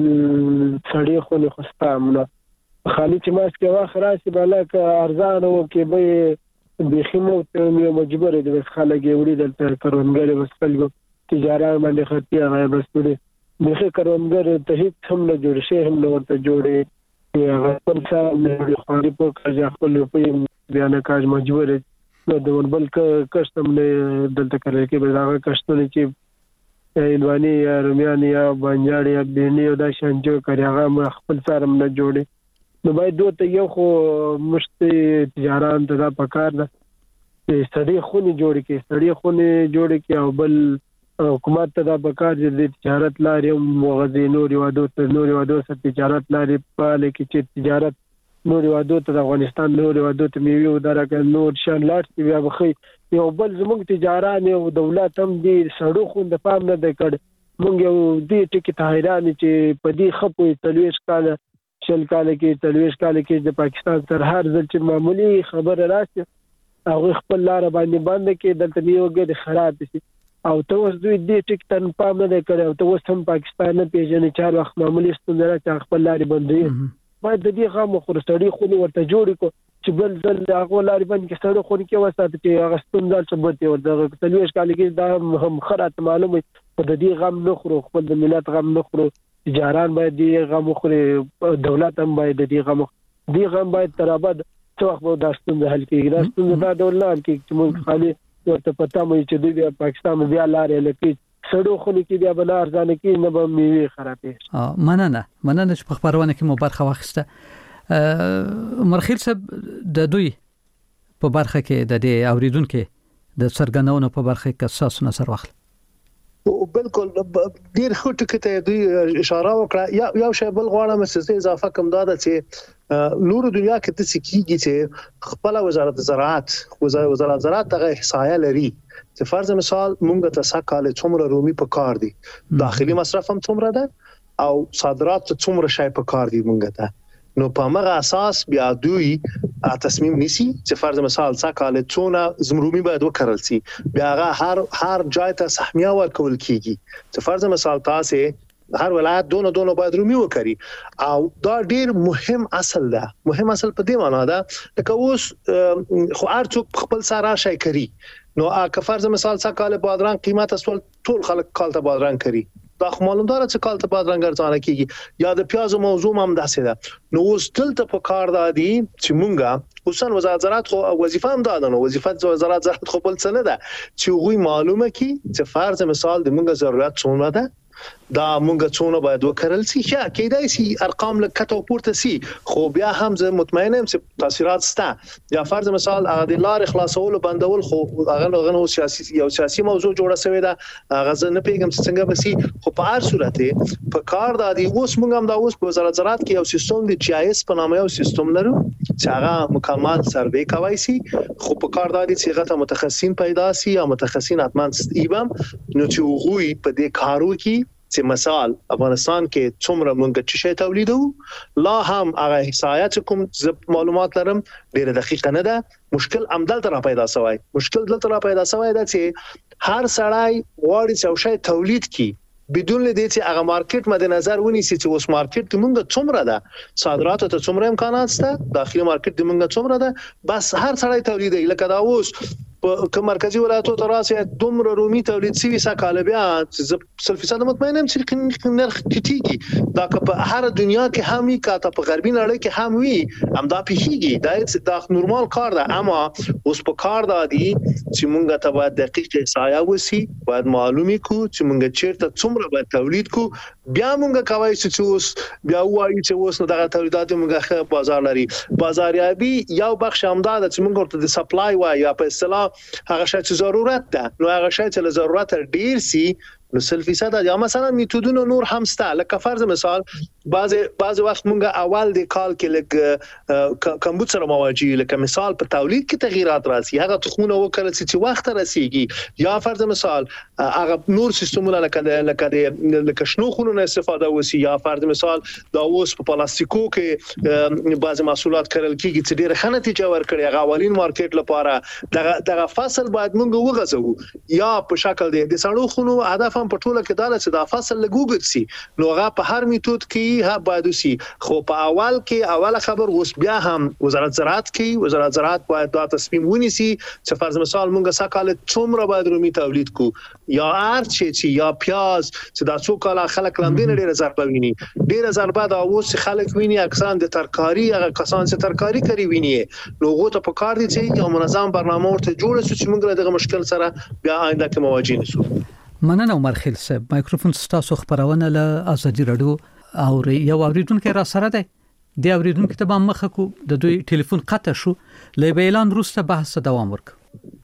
سړی خو نه خستامنه خالي چې ماس کې واخ راشي بالاک ارزانه او کې به بخمو ته مجبور دي بس خلک وړي دلته کارونګر وسلګو تجارت باندې خرتي هغه بس دي دغه کارونګر ته هیڅ هم نه جوړ شي هم نه ورته جوړي یا خپل څه نه خوري په کار خپل په بیان کاج مجبور نو د وربل کسٹم نه دلته کوي کې به هغه کسٹونه چې ایلوانی یا رومیانی یا بانجاړي یا بینی او دا شانجو کوي هغه خپل سره نه جوړي نو باید دوی یو خو مشت تجارت ته په کار ده سړي خوني جوړ کې سړي خوني جوړ کې او بل حکومت ته د بکار د تجارت لارې موغزي نور وادو ته نور وادو سره تجارت لارې په لکه چې تجارت نور وادو ته د افغانستان نور وادو ته میوي او درکه نور شان لاټ بیا بخي یو بل زموږ تجارت او دولت هم دې سړو خو د پام نه د کړ مونږ یو دې ټکی ته حیران چې په دې خپوي تلويش کاله شل کاله کې تلويش کاله کې د پاکستان تر هر ځل چې معمولی خبر راشي هغه خپل لار باندې باندې کې دلته نیوګه د خراب شي او ته اوس دوی دې ټیک تن پام نه کړو ته اوس هم پاکستان نه پیژنې چار وخت معمولی ستونه چې خپل لاري بندي باید د دې غو خورستړي خو ورته جوړ کو چې بل ځل هغه لاري باندې کې سره خو کې وسات چې هغه ستونه څه ورته تلويش کال کې دا هم خرات معلومه په دې غم نه خورو خپل د ملت غم نه خورو تجاران باید دې غم خوري دولت هم باید دې غم دې غم باید ترابد څو وخت به دا ستونه حل کېږي دا ستونه دا دولت کې چې موږ خالي ورته پتا مې چې دوی پاکستان بیا لارې لکه سړو خو کې بیا بل ارزانه کې نه به میوي خرابې مننه مننه چې په خبرونه کې مو برخه واخیسته مرخیل صاحب د دوی په برخه کې د دې اوریدونکو د سرګنونو په برخه کې اساس نظر واخل او بالکل ډیر خو ټکته دوی اشاره وکړه یا یو شی بل غواړم چې اضافه کوم دا چې نور دنیا کې د سکیږي چې خپل وزارت زراعت وزارت زراعت دغه احصایه لري چې فرض مثال مونږ ته سکاله څومره رومي په کار دي داخلي مصرف هم څومره ده او صادرات څومره شای په کار دي مونږ ته نو په هغه اساس بیا دوی تصمیم نیسي چې فرض مثال سکاله څونه زمرومي باید وکړل سي بیا هر هر ځای ته سهمیه ورکول کیږي چې فرض مثال تاسو هر ولایت دونه دونه باید رومي وکړي او دا ډیر مهم اصل ده مهم اصل په دې معنی ده لکه اوس خو ارڅوک خپل سره شي کوي نو که فرض مثال سکاله بادرنګ قیمت اصل ټول خلک کال ته بادرنګ کوي دا خو معلوم ده چې کال ته بادرنګ ارزانه کیږي یا د پیازو موضوع هم داسې ده نو اوس دلته په کار دادي چې مونږه خصوصا وزارت زراعت خو وظیفه هم ده نو وظیفه وزارت زراعت خو بل څه نه ده چې غوي معلومه کی چې فرض مثال د مونږه ضرورت څونه ده دا مونږ څونه باید وکړل سي چې کېدای سي ارقام لکټو پورته سي خو بیا هم زه مطمئن یم چې تاثیرات سته یا فرض مثال هغه د لار خلاصول بندول خو هغه غنو سیاسي یو سیاسي موضوع جوړه شوې ده هغه زه نه پیګم څنګه بسي خو په هر صورت په کار د دې اوس مونږ هم دا اوس په وزارت زراعت کې یو سیستم دی جی آی اس په نامه یو سیستم لرو چې هغه مکمل سروې کوي سي خو په کار د دې صيغه متخصصین پیدا سي یا متخصصین اتمن ایبم نو چې وګوي په دې کارو کې چې مثال افغانستان کې څومره مونږ چې شی تولیدو لا هم هغه احصایات کوم معلومات لرم ډیره دقیقه نه ده مشکل عمدل تر پیدا شوی مشکل دلته را پیدا شوی ده چې هر سړی غواړي چې شی تولید کړي بدون لدې چې هغه مارکیټ مد نظر ونیسي چې اوس مارکیټ موږ څومره ده صادرات ته څومره امکانات شته داخلي مارکیټ موږ څومره ده بس هر سړی تولید لکه دا اوس په مرکزی ولایتو تراسه دومره رومي تولید سوي سکاله بیا سل فیصد مطمئن یم چې نرخ ټیټیږي دا په هر دنیا کې همي کاته په غربي نړۍ کې هم وي هم دا پیښیږي دا د نورمال کار ده اما اوس په کار ده دي چې موږ ته باید دقیق احصایه وسی باید معلومي کو چې موږ چیرته څومره باید تولید کو بیا موږ کوي چې اوس بیا وایي چې اوس دغه تولیدات موږ ښه بازار لري بازاریابي یو بخش همدار چې موږ ورته د سپلای وایي یا په اصطلاح هغه شی چې ضرورت ده نو هغه شی چې له ضرورت ډیر سي نو سل فیصد یا مثلا میتودونه نور هم سته لکه فرض مثال بعض بعض وخت مونږه اول د کال کې لګ کمبود سره مواجهه لکه مثال په تولید کې تغیرات راځي هغه تخمونه وکړل چې وخت رسیږي یا فرض مثال هغه نور سیستمونه لکه لکه لکه شنو خونونه استفاده وسی یا فرض مثال دا اوس په پلاستیکو کې بعض محصولات کړل کیږي چې ډیره ښه نتیجه ورکړي هغه اولین مارکیټ لپاره دغه دغه فصل باید مونږ وغځو یا په شکل د سړو خونو هدف په ټوله کې دا چې دا فصل لګوګل سي نو هغه په هر میتود کې ها باید سي خو په اول کې اوله خبر اوس بیا هم وزارت زراعت کې وزارت زراعت باید دا تصمیم ونیسي چې فرض مثال مونږه سکاله څومره باید رومي تولید کو یا ارچ چې یا پیاز چې دا څو کاله خلک لاندې ډیره ضربه ویني ډیره ضربه دا اوس خلک ویني اکثر د ترکاری هغه کسان چې ترکاری کوي ویني نو غو ته په کار دي چې یو منظم برنامه ورته جوړ شي چې موږ دغه مشکل سره بیا آینده کې مواجه نشو مننه عمر خیل صاحب مایکروفون ستاسو خبرونه له ازادي رادیو او یو اوریدونکو را سره دی د اوریدونکو ته به مخه کو د دوی ټلیفون قطع شو له اعلان وروسته بحث دوام ورک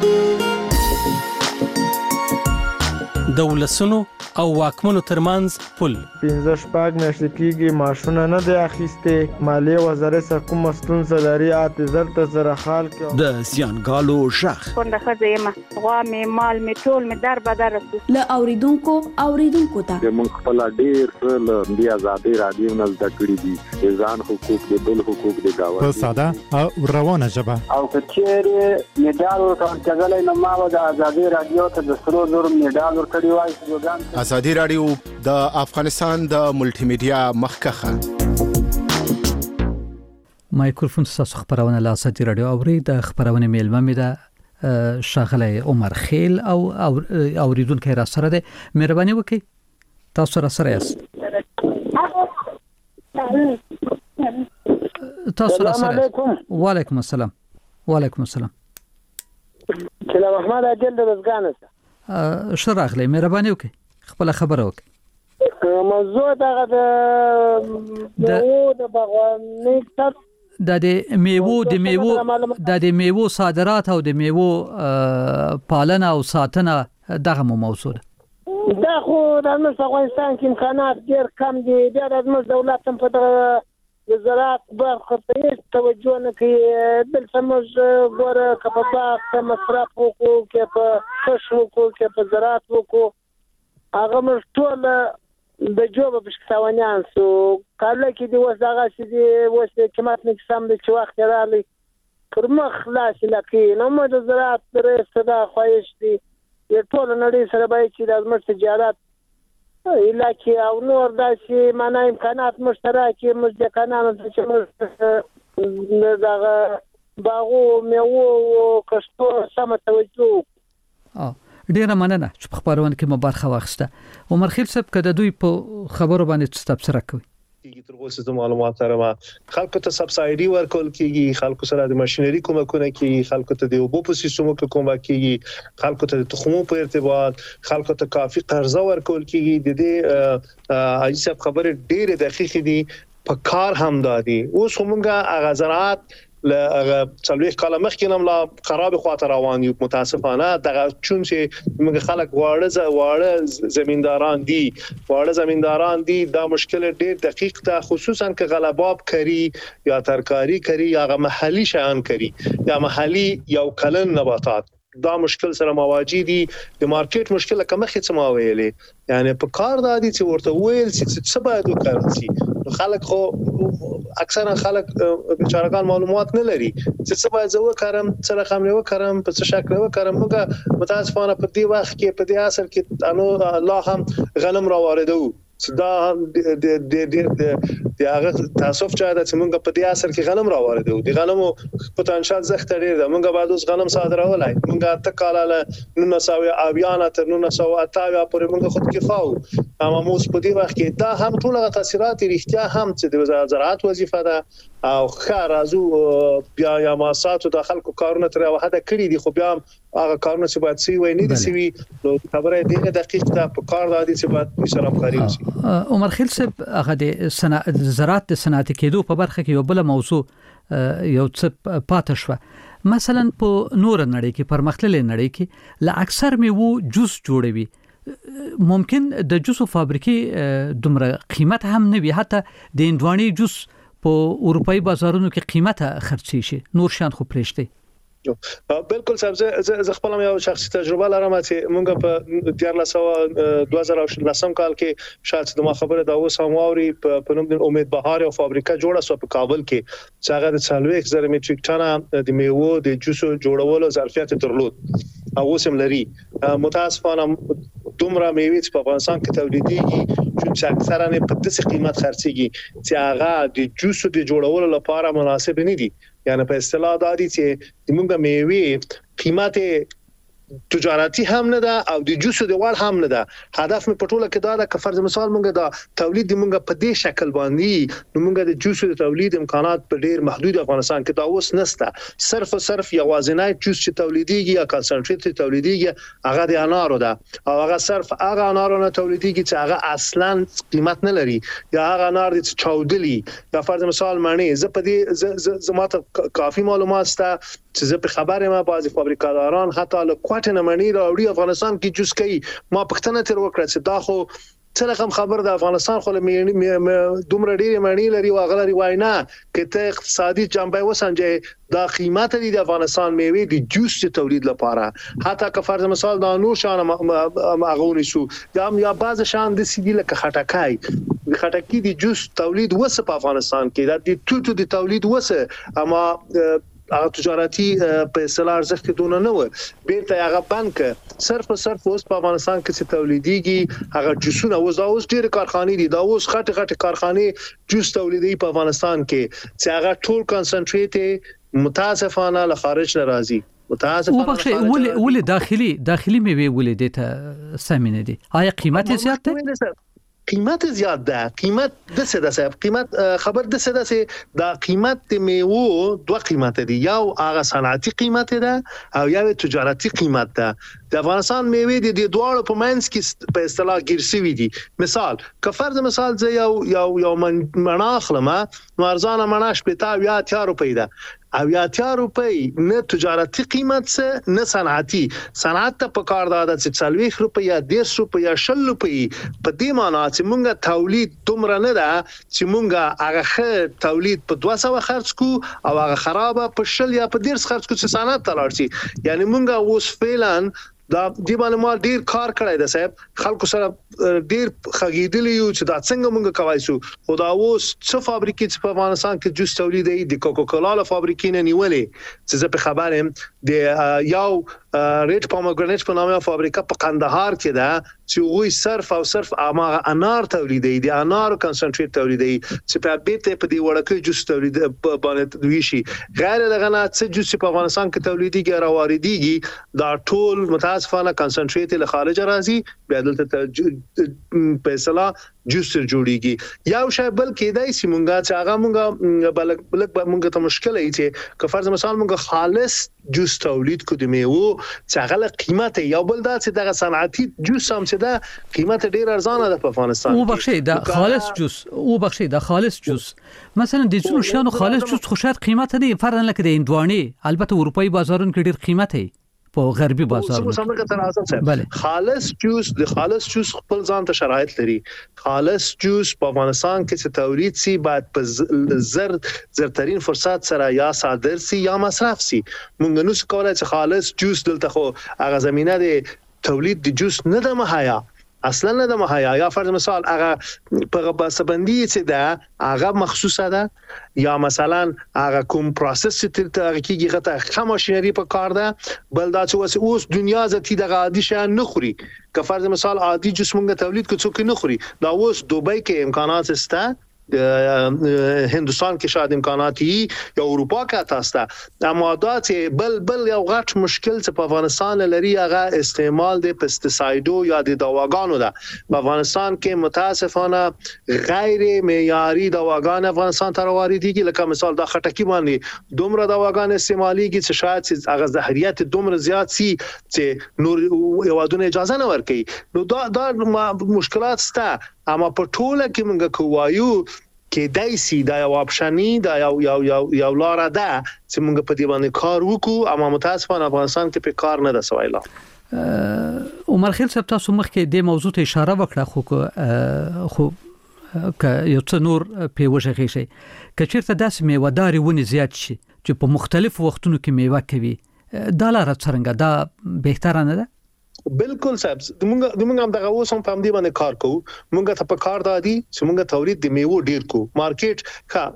دولسونو او واکمنو ترمنځ پل پنځه شپږ میاشتې کېږي معاشونه نه دی اخیستې مالیې وزارت کوم ستونزه لري اته زر ته زره خال کې د زیانګالو شخ څنګه خزیمه غوا می مال می ټول می در بدر له اوریدونکو اوریدونکو ته موږ خپل ډیر له بیا آزادي رادیو نه زده کړی دي ځان حقوق دي بل حقوق دي گاوه په ساده او روانه ژبه او کچېره میډال ورکړل نو ما د آزادي رادیو ته د سرو زر میډال ورکړی وای آزادي رادیو د افغانستان د ملټي میډیا مخکخه مایکروفون تاسو خبرونه له آزادي رادیو اوري د خبرونه میلمه مې ده شاغله عمر خیل او اوریدونکو را سره ده مهرباني وکړئ تاسو را سره یاست تاسو را سره وعلیکم السلام وعلیکم السلام سلام احمد اجل د افغانستان شراغله مهرباني وکړئ خپل خبره وکړئ موضوع دغه د میوو د باغوانۍ د میوو د میوو د میوو صادرات او د میوو پالنه او ساتنه دغه موضوع ده دا خو د افغانستان کې امکانات ډېر کم دي بیا د دولت هم په دغه د زراعت برخه ته هیڅ توجه نه کوي دلته موږ ګوره که په باغ ته مصرف وکړو که په کښت وکړو که په زراعت وکړو هغه موږ ټول د جوبه پښتاوانیان سو کله کې دی اوس دغه چې دی اوس قیمت نه کسم د چې وخت رالی پر مخ خلاص لکه نو موږ د زراعت درې صدا خواهش دي د ټول نړۍ سره باید چې د زموږ تجارت علاقې او نور داسې معنا امکانات مشترکې موږ د قانون چې موږ دغه باغو میوو او کښتو سمه توجه اه ډیره مننه چې په خبرونه کې مو برخه واخیسته عمر خیل صاحب کده دوی په خبرو باندې تبصره کوي کیږي تر اوسه د معلومات سره ما خلکو ته سبسایډي ورکول کیږي خلکو سره د ماشينري کومکونه کیږي خلکو ته د اوبو په سیستمو کې کومک کیږي خلکو ته د تخمو په ارتباط خلکو ته کافي قرضه ورکول کیږي د دې حاجی صاحب خبره ډېره دقیق دي په کار هم دادي اوس همغه غزرات ل څلوي کاله مخکې نم لا خراب خاطر روان یو متاسفانه دغه چون چې موږ خلک واړه واړه زمینداران دي واړه زمینداران دي دا مشکل ډېر دقیق ته خصوصا ک غلباب کری یا ترکاری کری یا محلي شان کری یا محلي یو کلن نباتات دا مشکل سره مواجه دي د مارکیټ مشکل کومه څه ما ویلې یعنی په کار دادي چې ورته ویل چې څه باید وکړي خلک خو اکثرا خلک بیچارهګان معلومات نه لري چې څه باید زو کارم څه رقم نه وکړم په څه شکل وکړم موږ متاسفانه په دې وخت کې په دې اثر کې انو الله هم غنم را واردو دا د د د د هغه تاسو چې دا چې موږ په دې اثر کې غنم را واردو د غنمو پوتانشال زخت ډېر ده موږ بعد اوس غنم صادرولای موږ ته کاله نو نساوي اویانه تر نو نساوي اتاوي پورې موږ خود کفاو اما موږ په دې وخت کې دا هم ټول تاثیرات رښتیا هم چې د وزارت زراعت وظیفه ده او خارازو بیا یا ماساتو د خلکو کارونه تر وحده کړی دي خو بیا هغه کارونه چې باید سی وای نه دي سی نو خبره دې دقیق ده په کار دادي چې باید سره مخاري وي عمر خیل صاحب هغه د صنعت زراعت د صنعت کېدو په برخه کې یو بل موضوع یو څه پاتې شو مثلا په نور نړۍ کې پرمختللې نړۍ کې لا اکثر میوه جوس جوړوي ممکن د جوسو فابریکې دومره قیمت هم نه وي حتی د اندواني جوس په اروپאי بازارونو کې قیمته خرڅي شي نور شان خو پرېشته بالکل صاحب زه خپل یو شخصي تجربه لرم چې مونږ په دیار لسو دوه زره لسم کال کې شاید د ما خبره دا اوس هم واوري په نوم د امید بهار او فابریکه جوړه سو په کابل کې چې هغه د څلوېښت زره میټریک ټنه د میوه د جوسو جوړولو ظرفیت درلود او اوس هم لري متاسفانه دومره میوه په افغانستان کې تولیدېږي چې اکثرا په داسې قیمت خرڅيږي چې هغه د جوسو د جوړولو لپاره مناسب نه دي یعنی په اصطلاح دا دي چې موږ میوه قیمت تجارتي هم نه ده او د جوسو د وړ هم نه ده هدف مې په ټوله کې دا ده که فرض مثال موږ دا تولید موږ په دې شکل باندې نو موږ د جوسو د تولید امکانات په ډیر محدود افغانستان کې دا اوس نشته صرف صرف یوازینی جوس چې تولیديږي یا کنسنټریټ تولیديږي هغه د انارو ده او هغه صرف هغه انارو نه تولیديږي چې هغه اصلا قیمت نه لري یا هغه انار چې چاودلی یا فرض مثال معنی زه په دې زماته کافي معلومات سته چې زه په خبره ما بعضی فابریکاداران حتی له کوټه منی راوړي افغانستان کې جوس کوي ما پښتنه تر وکړه چې دا خو څه رقم خبر د افغانستان خو دومره ډیره معنی لري او غلري واینا کته اقتصادي جنبه وسنجه دا قیمت دي د افغانستان میوه د جوس تولید لپاره حتی که فرض مثال دا نور شان مغونی شو یا بعض شان د سیدی لکه خټکای د خټکی د جوس تولید وسه په افغانستان کې د توتو د تولید وسه اما هغه تجارتي په اصطلاح ارزښت دونه نه و بیرته هغه بانک صرف صرف اوس په افغانستان کې چې تولیديږي هغه جوسونه اوس اوس ډېر کارخانې دي دا اوس غټ غټ کارخانې جوس تولیدي په افغانستان کې چې هغه ټول کنسنټریټ متاسفانه له خارج نه راځي متاسفانه وبخښه ولې ولې داخلي داخلي میوه ولې دته سمینه دي آیا قیمت زیات ده قیمت زیات ده قیمت د څه ده صاحب قیمت خبر د څه ده چې دا قیمت د میوه دوه قیمت دي یو هغه صنعتي قیمت ده او یو تجارتي قیمت ده د افغانستان میوه د دوه په منځ کې په اصطلاح ګرځوي دي مثال که فرض مثال زه یو یو یو مناخلمه ارزانه مناش په تا یا اتیا روپۍ ده او یا اتیا روپۍ نه تجارتي قیمت څه نه صنعتي صنعت ته په کار ده چې څلوېښت روپۍ یا دېرش روپۍ یا شل روپۍ په دې معنی چې مونږه تولید دومره نه ده چې مونږه هغه تولید په دوه سوه خرڅ کو او هغه خرابه په شل یا په دېرش خرڅ کو چې صنعت ته لاړ شي یعنی مونږه اوس فعلا دا دی باندې ما ډیر کار کړی دا صاحب خلکو سره ډیر خګیدلی یو چې دا څنګه مونږ کوي شو خدا اوس څو فابریکې چې په افغانستان کې جوس تولیدي د کوکا کولا له فابریکې نه نیولې چې زه په خبرم د یو ریډ پومګرانټ په نامه فابریکه په قندهار کې ده چې وی صرف او صرف اماغه انار تولیدي د انار کنسنټریټ تولیدي چې په بیت په دی وړکې جوس تولید باندې دوی شي غیر لغنا چې جوس په افغانستان کې تولیدي ګر وارديږي دا ټول متاسف متاسفانه کنسنټریټ له خارج راځي بیا دلته پیسلا جوستر جوړیږي یو شی بل کېدای سي مونږه چې هغه مونږه بلک بلک مونږه ته مشکل ای چې که فرض مثال مونږه خالص جوس تولید کو د میوه چې هغه له قیمت یو بل دا چې دغه صنعتي جوس هم چې دا قیمت ډیر ارزانه ده په افغانستان او بخشي دا خالص جوس او بخشي دا خالص جوس مثلا د څو شانو خالص جوس خو شاید قیمت دی فرضاً لکه د هندواني البته اروپאי بازارونو کې ډیر قیمت دی په غربي بازارونو بله خالص جوس د خالص جوس خپل ځان ته شرایط لري خالص جوس په افغانستان کې چې تولید سي باید په زر زرترین فرصت سره یا صادر سي یا مصرف سي مونږ نو څه کولای چې خالص جوس دلته خو هغه زمينه د تولید د جوس نه د مهیا اصلا نه د مهیا یا فرض مثال هغه په بسبندي چې دا هغه مخصوصه ده یا مثلا هغه کوم پروسس چې ته کیږي غته خام ماشينري په کار ده بل دا چې اوس دنیا زتی د عادي شان نه خوري که فرض مثال عادي جوس مونږ تولید کو څوک نه خوري دا اوس دوبۍ کې امکانات سته هندوستان کې شاید امکانات وي یا اروپا کې تاسو اما دا چې بل بل یو غټ مشکل چې په افغانستان لري هغه استعمال د پیسټیسایډو یا د دواګانو ده په افغانستان کې متاسفانه غیر معیاري دواګان افغانستان ته واردېږي لکه مثال د خټکی باندې دومره دواګان استعماليږي چې شاید چې هغه زهريات دومره زیات سي چې نور یوادونه اجازه نه ورکړي نو دا دا مشکلات سته اما په ټوله کې موږ کوایو کې دایسي دا یو اپشنی دا یو یو یو یو لار ده چې موږ په دې باندې کار وکړو اما متاسفانه افغانستان کې په کار نه ده سوایلا عمر خیل صاحب تاسو مخکې د موضوع ته اشاره وکړه خو خو ک یو څه نور په وجه شي کچیرته داسې میوهداري ونی زیات شي چې په مختلفو وختونو کې میوه کوي دا لاره څنګه دا بهتره نه ده بالکل صاحب موږ موږ هم دغه اوس هم په دې باندې کار کوو موږ ته په کار دادي چې موږ تولید د میوه ډیر کو مارکیټ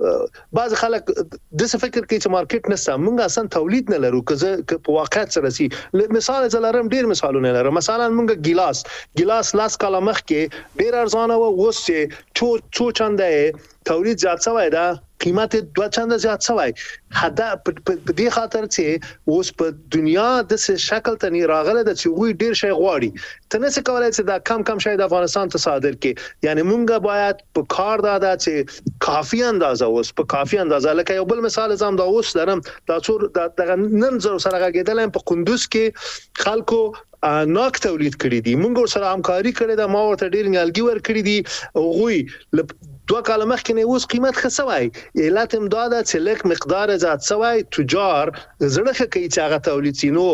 ښه بعض خلک د څه فکر کوي چې مارکیټ نشته موږ اصلا تولید نه لرو که په واقعیت سره سي مثال زلارم ډیر مثالونه لرم مثلا موږ ګلاس ګلاس لاس کاله مخ کې ډیر ارزانه و اوس چې څو څو چنده تولید زیات شوی دا قیمت دوه چنده زیات شوی حدا په دې خاطر چې اوس په دنیا د څه شکل ته نه راغله د چې وی ډیر شي غواړي ته نه څه کولای چې دا کم کم شي د افغانستان ته صادر کې یعنی مونږه باید په کار دادا چې کافي اندازه اوس په کافي اندازه لکه یو بل مثال زم دا اوس درم دا څور د نن زر سره غېدل په قندوز کې خلکو ناک تولید کړی دي مونږ سره همکاري کړې ده ما ورته ډیر نیالګي ور کړی دي غوي دوه کاله مخکې نه اوس قیمت خسوي علت امداد چې لک مقدار زیات سوي تجار زړه کوي چې هغه تولید سينو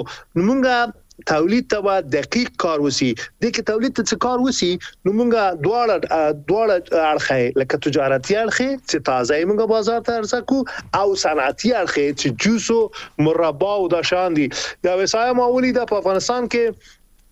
مونږه تولید ته دقیق کار وسی د کې تولید ته کار وسی نو مونږه دواړه دواړه اړخه لکه تجارتي اړخه چې تازه مونږه بازار ته ارسکو او صنعتي اړخه چې جوسو مربا او د شان دي دا وسایل معمولی د افغانستان کې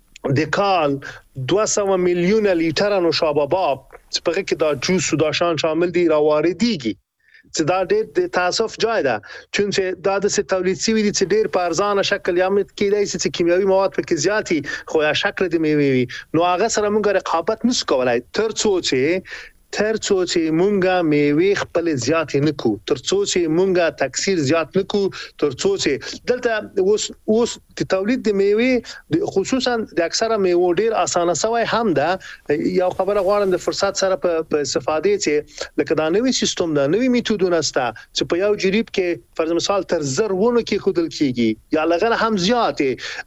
د کال دوه سوه میلیون لیټر نوشابه چې په کې دا جوس او دا شان شامل دي راواردېږي چې دا ډېر د تاسف جای ده چې دا د تولید سوي دي چې ډېر په ارزانه شکل یا مت کېدای شي چې کیمیاوي مواد پکې زیاتی خو یا شکل د میوي نو هغه سره موږ رقابت نشو کولای تر څو چې تر څو چې مونږه میوه خپل زیات نه کو تر څو چې مونږه تکثیر زیات نه کو تر څو چې دلته اوس اوس د تولید د میوه خصوصا د اکثره میوه ډیر اسانه سوی هم ده یو خبره غواړم د فرصت سره په استفاده چې لکه دا نوې سیستم دا نوې میتودونه ستا چې په یو جریب کې فرض مثال تر زر ونه کې خودل کیږي یا لغه هم زیات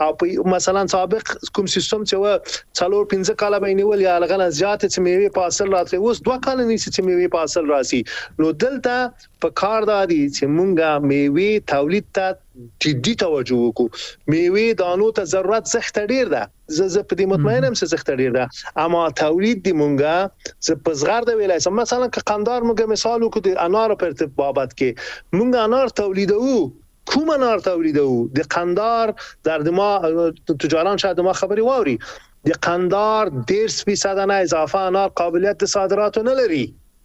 او مثلا سابق کوم سیستم چې و څلور پنځه کاله بینول یا لغه زیات چې میوه په اصل راتلي اوس دوه کال نه چې میوه په اصل راسي نو دلته په کار دادي چې مونږه میوه تولید ته جدي توجه وکړو میوه دانو ته ضرورت زخت ډیر ده زه په دې مطمئنم چې زخت ډیر ده اما تولید دی مونږه چې په صغر د ویلای سم مثلا که قندار مونږه مثال وکړو د انار په بابت کې مونږه انار تولیدو کوم انار تولیدو د قندار در دما تجاران شاید ما خبري ووري د قندار ډیر فیصد نه اضافه انار قابلیت د صادراتو نه لري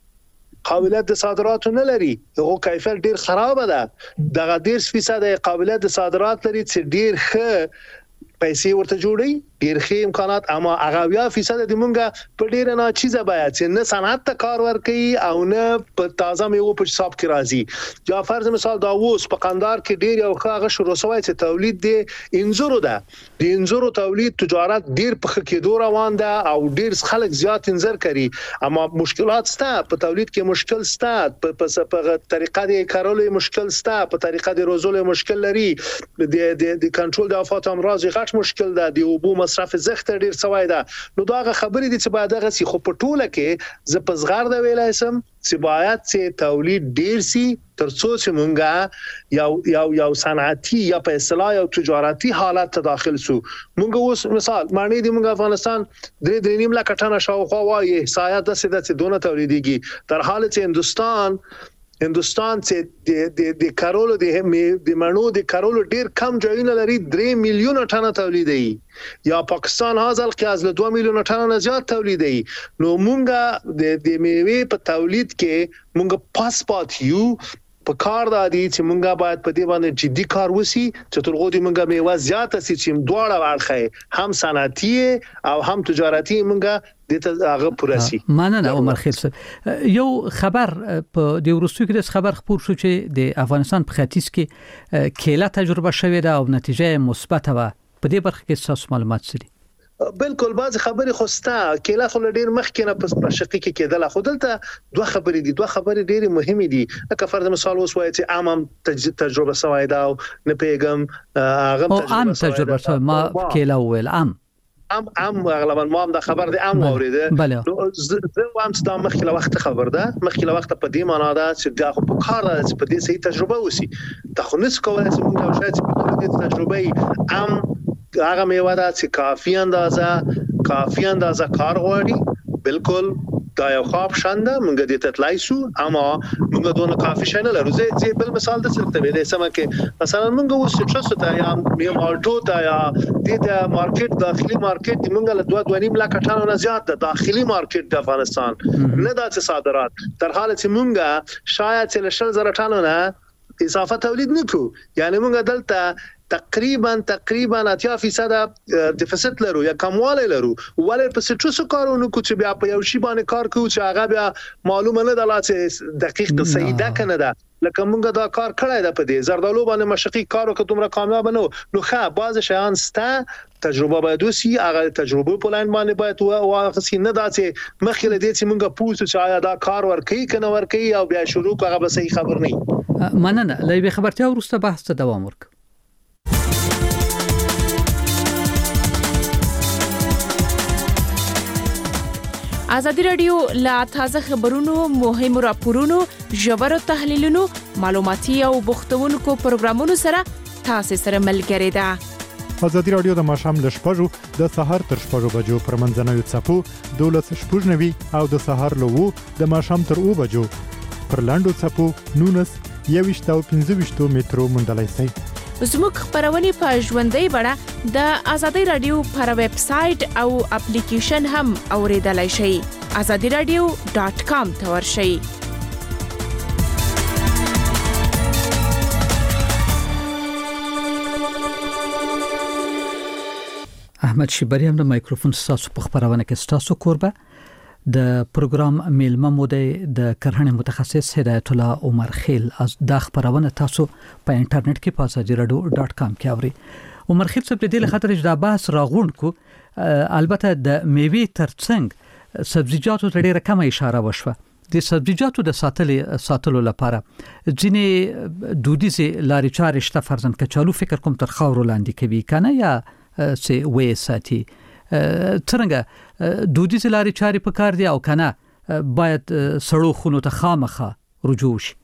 قابلیت د صادراتو نه لري هغه کیفیت ډیر خراب ده دغه ډیر فیصد قابلیت د صادرات لري چې ډیر ښه پیسې ورته جوړي ډیر ښه امکانات اما هغه بیا فیصد د مونږه په ډیر نه چیزه بیا چې نه صنعت ته کار ورکړي او نه په تازه میوه په حساب کې راځي یا فرض مثال دا اوس په قندار کې ډیر یو ښه شروع شوی چې تولید دی انځورو ده د انځورو تولید تجارت ډیر په کې دوه روان ده او ډیر خلک زیات انځر کوي اما مشکلات ستا په تولید کې مشکل ستا په په طریقه د کارولو مشکل ستا په طریقه د روزولو مشکل لري د د کنټرول د آفات امراض غټ مشکل ده د اوبو مصرف زخت ډیر سوای ده نو دا خبرې دي چې باید هغه سي خو په ټوله کې ز پزغار د ویلای سم چې باید چې تولید ډیر سي ترڅو چې مونږه یو یو یو صنعتي یا په اصطلاح یو تجارتي حالت ته داخل سو مونږ اوس مثال معنی دی مونږ افغانستان درې درې نیم لک ټنه شاوخوا وایي سایه د سیده چې دونه تولیديږي تر حال چې هندستان هندستان چې د د د کارولو د د مڼو د کارولو ډیر کم ځایونه لري درې میلیون ټنه تولیدي یا پاکستان هاذل کې از له دوه میلیون ټنه زیات تولیدي نو مونږه د د میوه په تولید کې مونږ پاس پات یو په کار د دي چې مونږه باید په دې باندې جدي کار وسی چې ترغو دې مونږه میوه زیات سي چې دواړه ورخه هم صنعتي او هم تجارتي مونږه دته هغه پرسي مننه عمر خیل صاحب یو خبر په د ورستو کې د خبر خبر شو چې د افغانستان په ختیځ کې کېله تجربه شوې ده او نتیجه مثبته و په دې برخه کې تاسو معلومات سری بالکل بعض خبرې خوستا کېله خو ډیر مخکې نه په شقي کې کېدل خو دلته دوه خبرې دي دوه خبرې ډېری مهمې دي لکه فرض مثال اوس وایي چې عام تجربه سوای دا نه پیغام هغه تجربه تجربه سوای ما کېله ویل عام ام ام غالبا ما هم د خبر د ام اوریده نو زه هم ستاسو مخکې له وخت خبر ده مخکې له وخت په دې معنا ده چې دا خو په کار ده چې په دې صحیح تجربه وسی دا خو نس کولای چې موږ او شاید په دې تجربه ام هغه میوه ده چې کافي اندازه کافي اندازه کار غواړي بالکل دا یو خواب شانده موږ دې ته تلای شو اما موږ دونه کافي شنه لرو زه بل مثال د څه ته ویلې سم کې مثلا موږ اوس څه ته یا مې مالټو ته یا د مارکیټ داخلي مارکیټ موږ له دوه دوه نیم لک ټنه نه زیات د داخلي مارکیټ د افغانستان نه د صادرات تر حاله چې موږ شاید چې لشل زره ټنه نه اضافه تولید نکړو یعنی موږ دلته تقریبا تقریبا اتیا فیصد ډیفیسټ لرو یا کمواله لرو ولې په څه څه کارونه کو چې بیا په یو شی باندې کار کوو چې هغه بیا معلومه نه ده لا چې دقیق د سیده کنه ده لکه موږ دا کار کړی ده په دې زردالو باندې مشقي کار وکړو دومره کامیاب نه نو ښه بعض شیان ستا تجربه باید وسی هغه تجربه په لاین باندې باید واخصي نه دا چې مخکې دې چې موږ پوښتنه چې آیا دا کار ورکي کنه ورکي او بیا شروع هغه به صحیح خبر نه مننه لای به خبرتیا ورسته بحث ته دوام ورک ازادي رادیو لا تازه خبرونو مهم راپورونو ژور تحلیلونو معلوماتي او بوختونکو پروګرامونو سره تاسو سره ملګری ده ازادي رادیو د ماشام له شپږو د سهار تر شپږو بجو پر منځنوي چپو دولس شپږنوي او د سهار له وو د ماشام تر او بجو پر لاندو چپو نونس یويشت او پنځه ویشت مترو مندلای سي زموږ خبرونه په ژوندۍ بڼه د ازادي رادیو پر ویب سټ او اپلیکیشن هم اوریدلای شئ azadi radio dot com ته ورشئ احمد شیبری هم د مایکروفون تاسو په خبرونه کې تاسو کوربه د پروګرام میلمه مودې د کرهنې متخصص هدایت الله عمر خیل از د خبرونه تاسو په انټرنیټ کې په azadi radio dot com کې اوري عمر خیل څه په دې خاطر چې دا بحث راغون کو البته د میوه ترڅنګ سبزیجاتو ته ډیره کم اشاره وشوه د سبزیجاتو د ساتل ساتلو لپاره ځینې دودیزه لارې چارې شته فرضاً کچالو فکر کوم تر خاور لاندې کوي کنه یا سي وې ساتي څنګه دودیزه لارې چارې په کار دي او کنه باید سړو خونو ته خامخه رجوع شي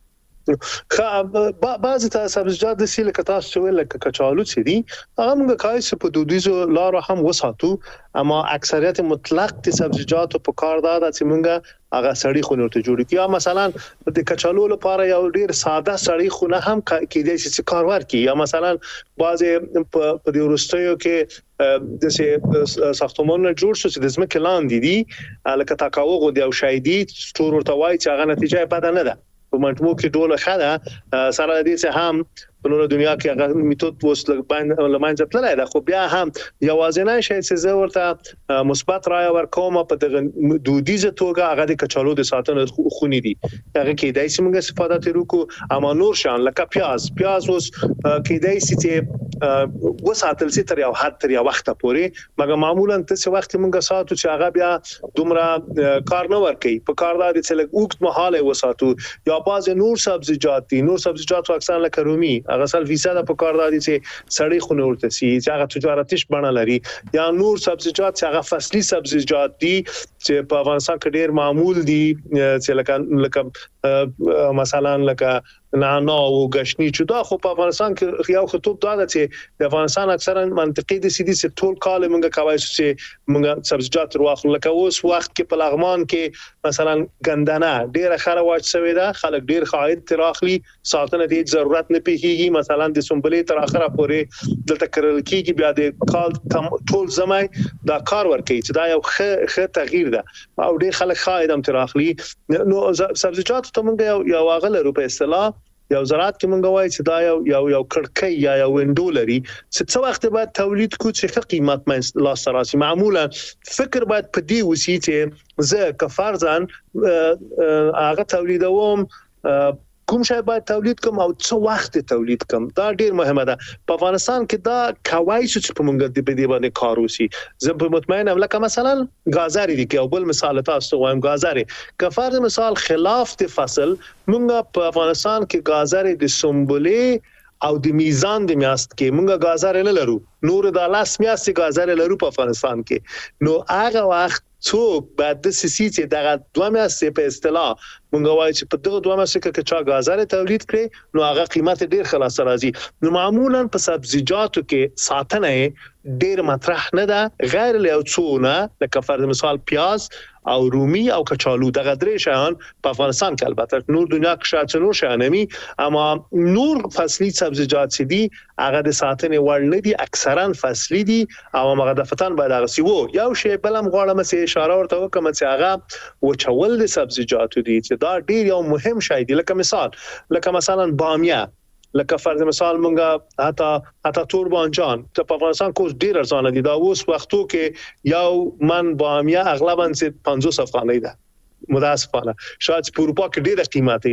خا بعضی تا سبزیجات د سیل کتا شویل لکه کچالو چې دي هغه موږ کایس په دودیزو لارو هم وساتو اما اکثریت مطلق د سبزیجات په کار دا چې موږ هغه سړی خونه ته جوړ کړو مثلا د کچالو لپاره یو ډیر ساده سړی خونه هم کېدای شي چې کار ورکړي یا مثلا بعضی په د ورستیو کې د سه ساختمانونه جوړ شو چې د زمکه لاندې دي لکه تاکاوغو دی او شایدي ستور ورته وای چې هغه نتیجه بد نه ده په مجموع کې ډول خاله سره دې څه هم په نور دنیا کې هغه میتود وس باندې لمانځه تللی دا خو بیا هم یوازینی شی چې زه ورته مثبت رائے ورکوم په دغه دودیزه توګه هغه د کچالو د ساتنه خونی دي هغه کې دای سیمه استفاده ترکو اما نور شان لکه پیاز پیاز اوس کې دای سي چې وساتل سي تر یو حد تر یو وخت پورې مګر معمولا ته وخت موږ ساتو چې هغه بیا دومره کار نه ورکي په کار دا چې لږ وخت مهاله وساتو یا باز نور سبزیجات دي نور سبزیجات اکثر لکه رومي هغه سل فیصد په کار دادي چې سړی خو نور ته سي چې هغه تجارتیش بڼه لري یا نور سبزیجات چې هغه فصلي سبزیجات دي چې په افغانستان کې ډیر معمول دي چې لکه لکه مثلا لکه نعناع او غشنی چې دا خو په افغانستان کې یو خطوب دا ده چې د افغانستان اکثرا منطقي دي سيدي چې ټول کال موږ کوي چې موږ سبزیجات واخلو لکه اوس وخت کې په لغمان کې مثلا ګندنه ډیره خره واچ شوی ده خلک ډیر خاید تراخلی ساتنه دې ضرورت نه پیږي مثلا د سنبلې تر اخره پورې دلته کرل کېږي بیا د کال ټول زمای دا کار ورکوي چې دا یو ښه ښه تغییر ده او ډیر خلک خاید هم تراخلی نو سبزیجات ته موږ یو واغله روپې اصطلاح یو زراعت کې مونږ وایي چې دا یو یو یو کړکۍ یا یو وینډو لري چې څو وخت بعد تولید کو چې قیمت مې لا سراسي معمولا فکر باید په دې وسی چې زه کفارزان هغه تولیدوم کوم شی باید تولید کوم او څو وخت تولید کوم دا ډیر مهمه ده په افغانستان کې دا کوي چې په مونږ د دې باندې کار وسی زه په مطمئن ام لکه مثلا غازاری دي کې او بل مثال تاسو وایم غازاری کفار مثال خلاف د فصل مونږ په افغانستان کې غازاری د سنبلې او د میزان د میاست کې مونږ غازاری نه لرو نور د لاس میاست غازاری لرو په افغانستان کې نو هغه وخت څوک بعد د سيسي چې دغه دوه میاشتې په اصطلاح مونږ وایي چې په دغه دوه میاشتې کې چې غازاره تولید کړي نو هغه قیمت ډیر خلاص راځي نو معمولا په سبزیجاتو کې ساتنه ډیر مطرح نه ده غیر له څونه لکه فرض مثال پیاز او رومي او کچالو دغه درې شیان په افغانستان کې البته نور دنیا کې شاید نور شانمي اما نور فصلي سبزیجات چې دي هغه د ساتنې وړ نه دي اکثرا فصلي دي او مغدفتان باید هغه سی وو یو شی بلم غواړم چې اشاره ورته وکم چې هغه وچول د سبزیجاتو دي چې دا ډیر یو مهم شی دی لکه مثال لکه مثلا بامیه لکه فرض مثال مونږه حتی حتی تور بانجان ته په افغانستان کې ډیر ارزانه دي دا اوس وختو کې یو من بامیه اغلبا پنځوس افغانۍ ده متاسفانه شاید په اروپا کې ډیره قیمت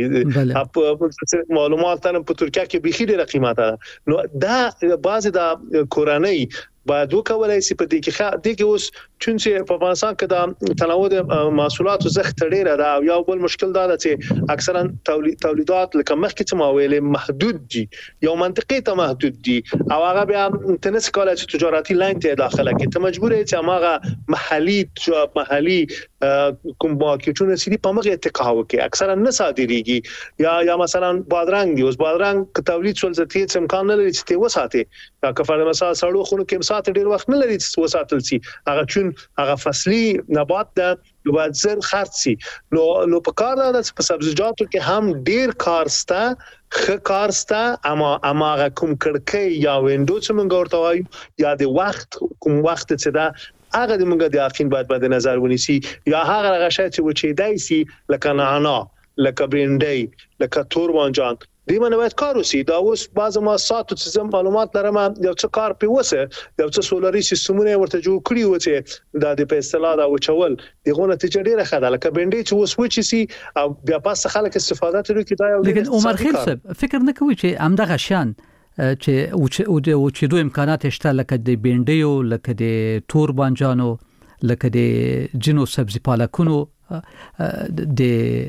دی معلومات تر په ترکیه کې به ډیره قیمت ده نو دا بعضی د کورنۍ باید وکولای شي په دې کې د کې اوس چې په افغانستان کې د تنوع د محصولاتو زخت ډیره ده او یو بل مشکل دا ده چې اکثرا تولیدات لکه مخکې څه ما ویلې محدود دي یو منطقي ته محدود دي او هغه بیا تنس کولای چې تجارتي لاین ته داخله کې ته مجبور یې چې هغه محلي محلي کوم باکیټونه سړي په مغه اتکاو کې اکثرا نه صادریږي یا یا مثلا بادرنګ دی اوس بادرنګ تولید څول ځتې امکان نه لري چې ته وساتې یا کفاره مثلا سړو خونو کې ساعت ډیر وخت نه لري چې وساتل شي هغه چون هغه فصلي نبات ده نو باید زر خرڅ شي نو نو په کار ده چې په سبزیجاتو کې هم ډیر کارسته خ کارسته اما اما کوم کړکۍ یا وینډو چې موږ ورته وایو یا د وخت کوم وخت چې دا هغه د موږ د اخین باید په نظر ونیسي یا هغه غشای چې وچې دی سي لکه نعناع لکه برنډي لکه تور بانجان دی باندې باید کار وسی دا اوس بعض ما ساتو چې معلومات لرم یو څه کار پیوسه یو څه سولري سیستمونه ورته جوړ کړی و چې دا د په اصطلاح دا وچول دغه نتیجه ډیره ښه ده لکه بنډي چې اوس وچی سي او بیا پاس خلک استفاده کوي کې دا یو لیکن عمر خیل صاحب فکر نه کوي چې همدغه شان چې او د وچېدو امکانات شته لکه د بنډیو لکه د تور بانجانو لکه د جنو سبزی پالکونو د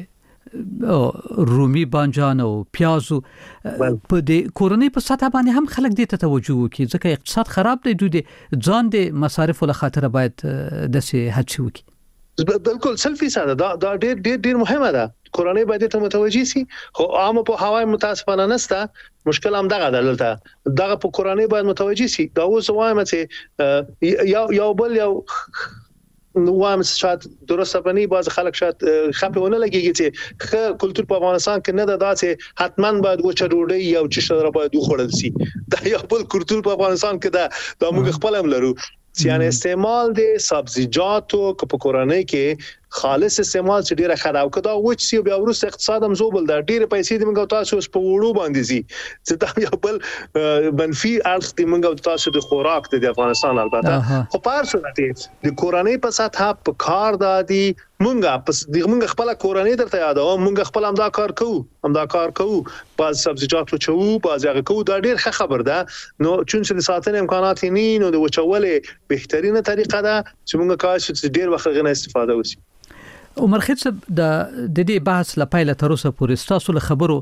رومي بانجان او پیازو په د کورنۍ په سطح باندې هم خلک دې ته توجه وکړي ځکه اقتصاد خراب دی دوی د ځان د مصارفو له خاطر باید د سي هڅه وکړي بالکل سلفي ساده دا دا ډېر ډېر ډېر مهمه ده کورنۍ باید ته متوجي سي خو عام په هواي متاسفانه نسته مشکل هم دغه دلته دغه په کورنۍ باید متوجي سي دا اوس وایم چې یو یو بل یو نو وایم شاید درسته بنی باز خلک شاید خپونه لګیږي چې خ کلچر په افغانستان کې نه ده چې حتما باید وچه ډوډۍ یا چې باید وخوړل شي دا یو بل کلچر په افغانستان کې ده دا موږ خپل هم لرو چې ان استعمال د سبزیجاتو په کورنۍ کې خالص استعمال چې ډیره خراب کړه او چې بیا ورسته اقتصاد هم زوبل دا ډیره پیسې د موږ تاسو په وړو باندې زی چې دا یو بل منفي اړخ د موږ تاسو د خوراک د افغانستان البته خو پار صورت د کورنۍ په سطح په کار دادي مونږه پس د مونږ خپل کورنۍ درته یادو مونږ خپل هم دا کار کوو هم دا کار کوو باز سبزیجات وچو باز هغه کوو دا ډیر ښه خبر ده نو چون چې د ساتنې امکانات نه نو د وچولې بهترینه طریقه ده چې مونږ کاش چې ډیر وخت غنه استفاده وشي. عمر خیل صاحب د د دې بحث لپاره تر اوسه پورې تاسو له خبرو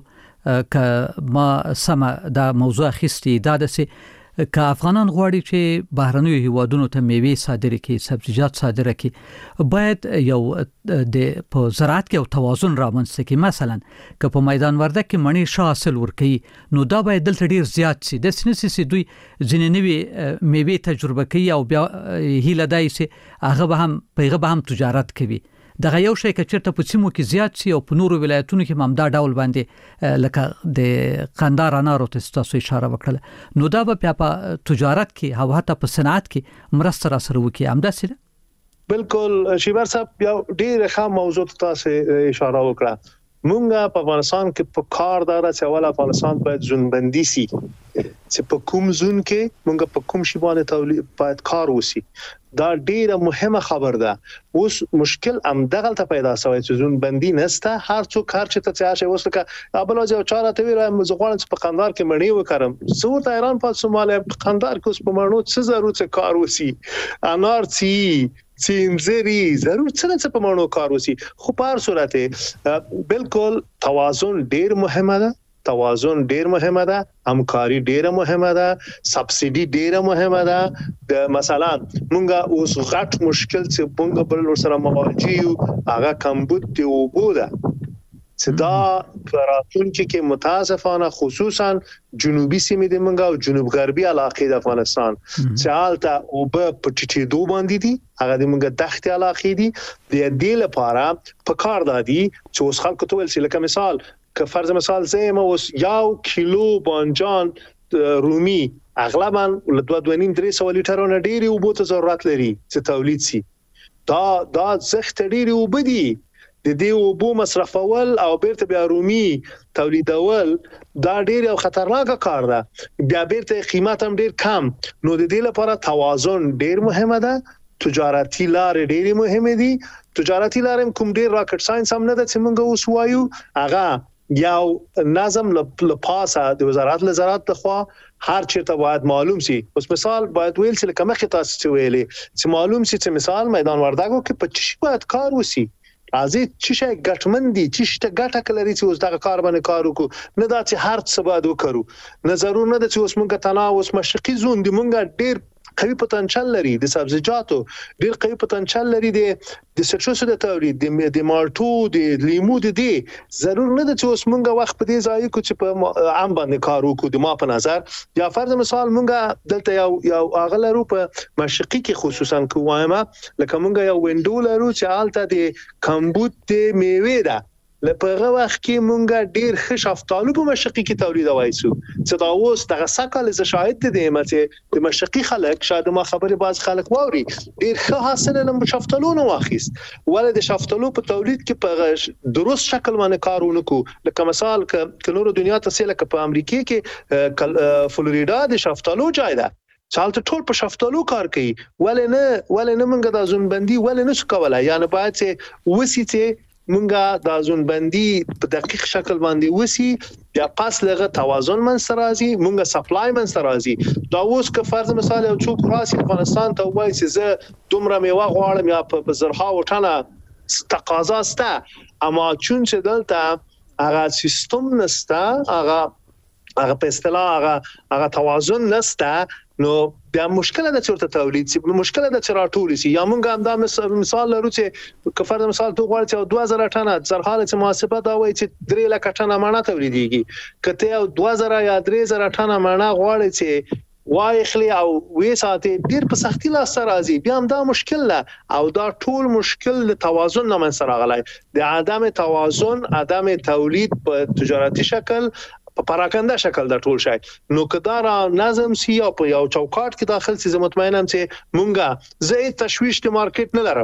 ک ما سم دا موضوع خستي دا د که افغانان غواړي چې بهرنیو هیوادونو ته میوه صادره کړي سبزیجات صادره کړي باید یو د په زراعت کې یو توازن رامنځته کړي مثلا که په میدان ورده کې مڼې ښه حاصل ورکړي نو دا باید دلته ډیر زیات شي د سنسي سي دوی ځینې نوې میوه تجربه کوي او بیا هیله دای سي هغه به هم پیغه به هم تجارت کوي دغه یو شی چې چیرته په سیمو کې زیات شي او په نورو ولایتونو کې هم دا ډول باندې لکه د قندار انارو ته تاسو اشاره وکړه نو دا به په تجارت کې او حتی په صنعت کې مرسته را سره وکړي همداسې بالکل شیبر صاحب یو ډیر ښه موضوع تاسو اشاره وکړه مونږه په افغانستان کې په کار دار چې اول افغانستان باید ځونبندي سي چې په کوم ځون کې مونږ په کوم شی باندې تولید باید کار وسی دا ډیره مهمه خبر ده اوس مشکل ام دغه ته پیدا شوی چې ځونبندي نسته هر څوک کار چې ته چا شي وسلکه ابل او چاره ته ویره مزغوان چې په قندار کې مړی وکړم څو ته ایران په سوماله په قندار کې اوس په مړنو څه ضرورت کار وسی انار چی چینزری ضرور څه څه په مانو کار وسی خو په هر صورت بالکل توازن ډیر مهمه ده توازن ډیر مهمه ده همکاري ډیره مهمه ده سبسيډي ډیره مهمه ده د مثلا مونږه اوس غټ مشکل چې مونږ بل ور سره مواجه یو هغه کمبود دی او بوده چې دا راتلونکي کې متاسفانه خصوصا جنوبي سیمې د مونږ او جنوب غربي علاقې د افغانستان چې حالته او په پټټي دو باندې دي هغه د مونږ دښتې علاقې دي د دې لپاره په کار دادي چې اوس خلکو ته ول چې لکه مثال که فرض مثال زما اوس یو کیلو بانجان رومي اغلبا له دوه دوه نیم درې سو لیټرونه ډېری او بوته ضرورت لري چې تولید سي دا دا زخت ډېری او بدی د دې او بو مصرفول او بیرته بیا رومي تولیدول دا ډېر یو خطرناک کار ده بیا بیرته قیمت هم ډېر کم نو د دې لپاره توازن ډېر مهمه ده تجارتي لارې ډېرې مهمه دي تجارتي لارې کوم ډېر راکټ ساينس هم نه ده چې موږ اوس وایو هغه یو نظم لپاسه د وزارت لزراعت تخوا هر چیرته باید معلوم سي اوس مثال باید ویل چې کومه خطه ویلې چې معلوم سي چې مثال میدان وردګو کې پچیس باید کار وسی ازي چې شي ګټمندي چې شته ګټه کلري چې اوس دغه کار باندې کار وکړو نه دا چې هر څه باید وکړو نه ضرور نه چې اوس مونږ تناو اوس مشرقي زون دی مونږ ډیر قوي پوتنشل لري د سبزیجاتو ډیر قوي پوتنشل لري د د سټروسو د تولید د د مالټو د لیمو د دی ضرور نه چې اوس مونږ وخت په دې ځای کې چې په عام باندې کار وکړو د ما په نظر یا فرض مثال مونږ دلته یو یو اغلرو په مشرقي کې خصوصا کومه لکه مونږ یو وینډو لرو چې حالت د کمبود د میوه ده لپاره وخت کې مونږه ډیر ښه شفتالو په مشرقي کې تولیدوي سو چې دا اوس دغه سکهال ز شاهد دي چې د مشرقي خلک شاید ما خبره باز خلک ووري ډیر ښه حاصل لم شفتالو نو واخیست ولې د شفتالو په تولید کې په درست شکل باندې کارونه کو لکه مثال ک نور دنیا ته سره ک په امریکا کې فلوریدا د شفتالو جای ده چالت ټول په شفتالو کار کوي ولې نه ولې نه مونږه د ځونبندي ولې نه څکوله یعنی باید چې وسیته مونږه د ځونبندي په دقیق شکل باندې وسی یا پاس لغه توازن من سرازي مونږه سپلای من سرازي دا اوس که فرض مثال یو څوک راسي افغانستان ته وایي چې زه دومره میوه غواړم یا په زرها وټنه تقاضا سته اما چون چې دلته هغه سیستم نسته هغه هغه په اصطلاح هغه هغه توازن نسته نو بیا مشکله ده چې تولید سي مشکله ده چې راټول سي یا مونږ هم دا مثال لرو چې که فرض مثال تو غواړي چې دوه زره ټنه زرحاله چې محاسبه دا وایي چې درې لک ټنه مڼه تولیديږي کته یو دوه زره یا درې زره ټنه مڼه غواړي چې وای خلی او وې ساته ډیر په سختي لاس راځي بیا هم دا مشکل نه او دا ټول مشکل د توازن نه من سره غلای د عدم توازن عدم تولید په تجارتي شکل په پراکنده شکل د ټول شي نو کدار نظم سی او په یو چوکاټ کې داخل سي مطمئنم چې مونږه زه تشويش د مارکیټ نه لرم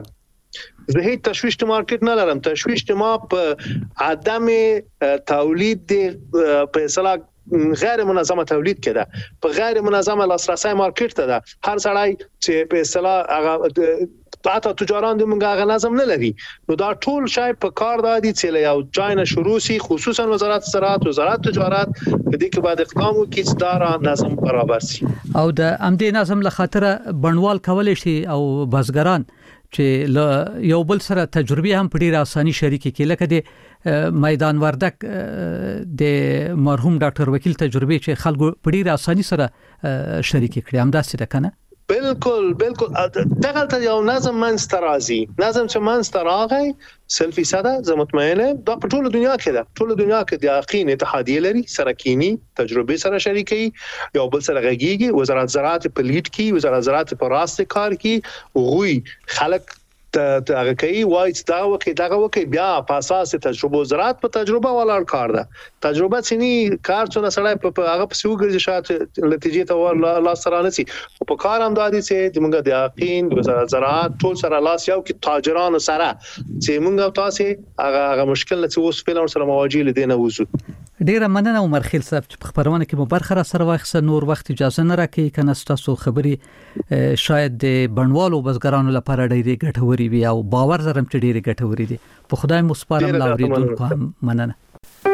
زه هیڅ تشویش د مارکیټ نه لرم. تشویش د ما په عدم تولید په اصطلاح غیر منظمه تولید کده، په غیر منظمه لاسرسي مارکیټ ته ده. هر سړی چې په اصطلاح هغه تاسو تجاران د منګه غ نظم نه لري، نو دا ټول شای په کار دادي چې له یو ځای نه شروع سي، خصوصا وزارت زراعت، وزارت تجارت دې کې بعد اقدام وکړي چې دا نظم برابر سي. او د امدې نظم له خاطر بڼوال کولای شي او بازګران چې یو بل سره تجربه هم په ډیره اساني شریک کړي، لکه د میدان وردک د مرحوم ډاکټر وکیل تجربه چې خلکو په ډیره اساني سره شریک کړي، هم داسې ده کنه؟ بالکل بالکل دغه ته یو نظم منځته راځي. نظم چې منځته راغی سل فیصد زه مطمئنه دا په ټول دنیا کې ده. ټول دنیا کې د یقین اتحادیه لري، سره کینی تجربه سره شریکي، یو بل سره غږیږي. وزارت زراعت په لیډ کې، وزارت زراعت په راست کار کې غوي خلک ته هغه کوي وایي دا وکي دا وکي بیا په اساس تجربه زراعت په تجربه ولاړ کار ده. تجربه سني کار څونه سړی په هغه په سوګرځي شاته نتیجې ته لا سره نسی او په کار هم دادي چې د موږ د یقین وزارت زراعت ټول سره لاس یو کې تاجرانو سره چې موږ تاسو هغه هغه مشکل چې اوس په لور سره مواجه لیدنه وځو. ډیره مننه عمر خیل صاحب چې په خبرونه کې مو برخه را سره واخصه. نور وخت اجازه نه راکړي کنه تاسو خبري شاید د بڼوالو بزګرانو لپاره ډیره ګټوري وي او باور زرم چې ډیره ګټوري دي. په خدای مو سپارم لاوریدونکو هم مننه.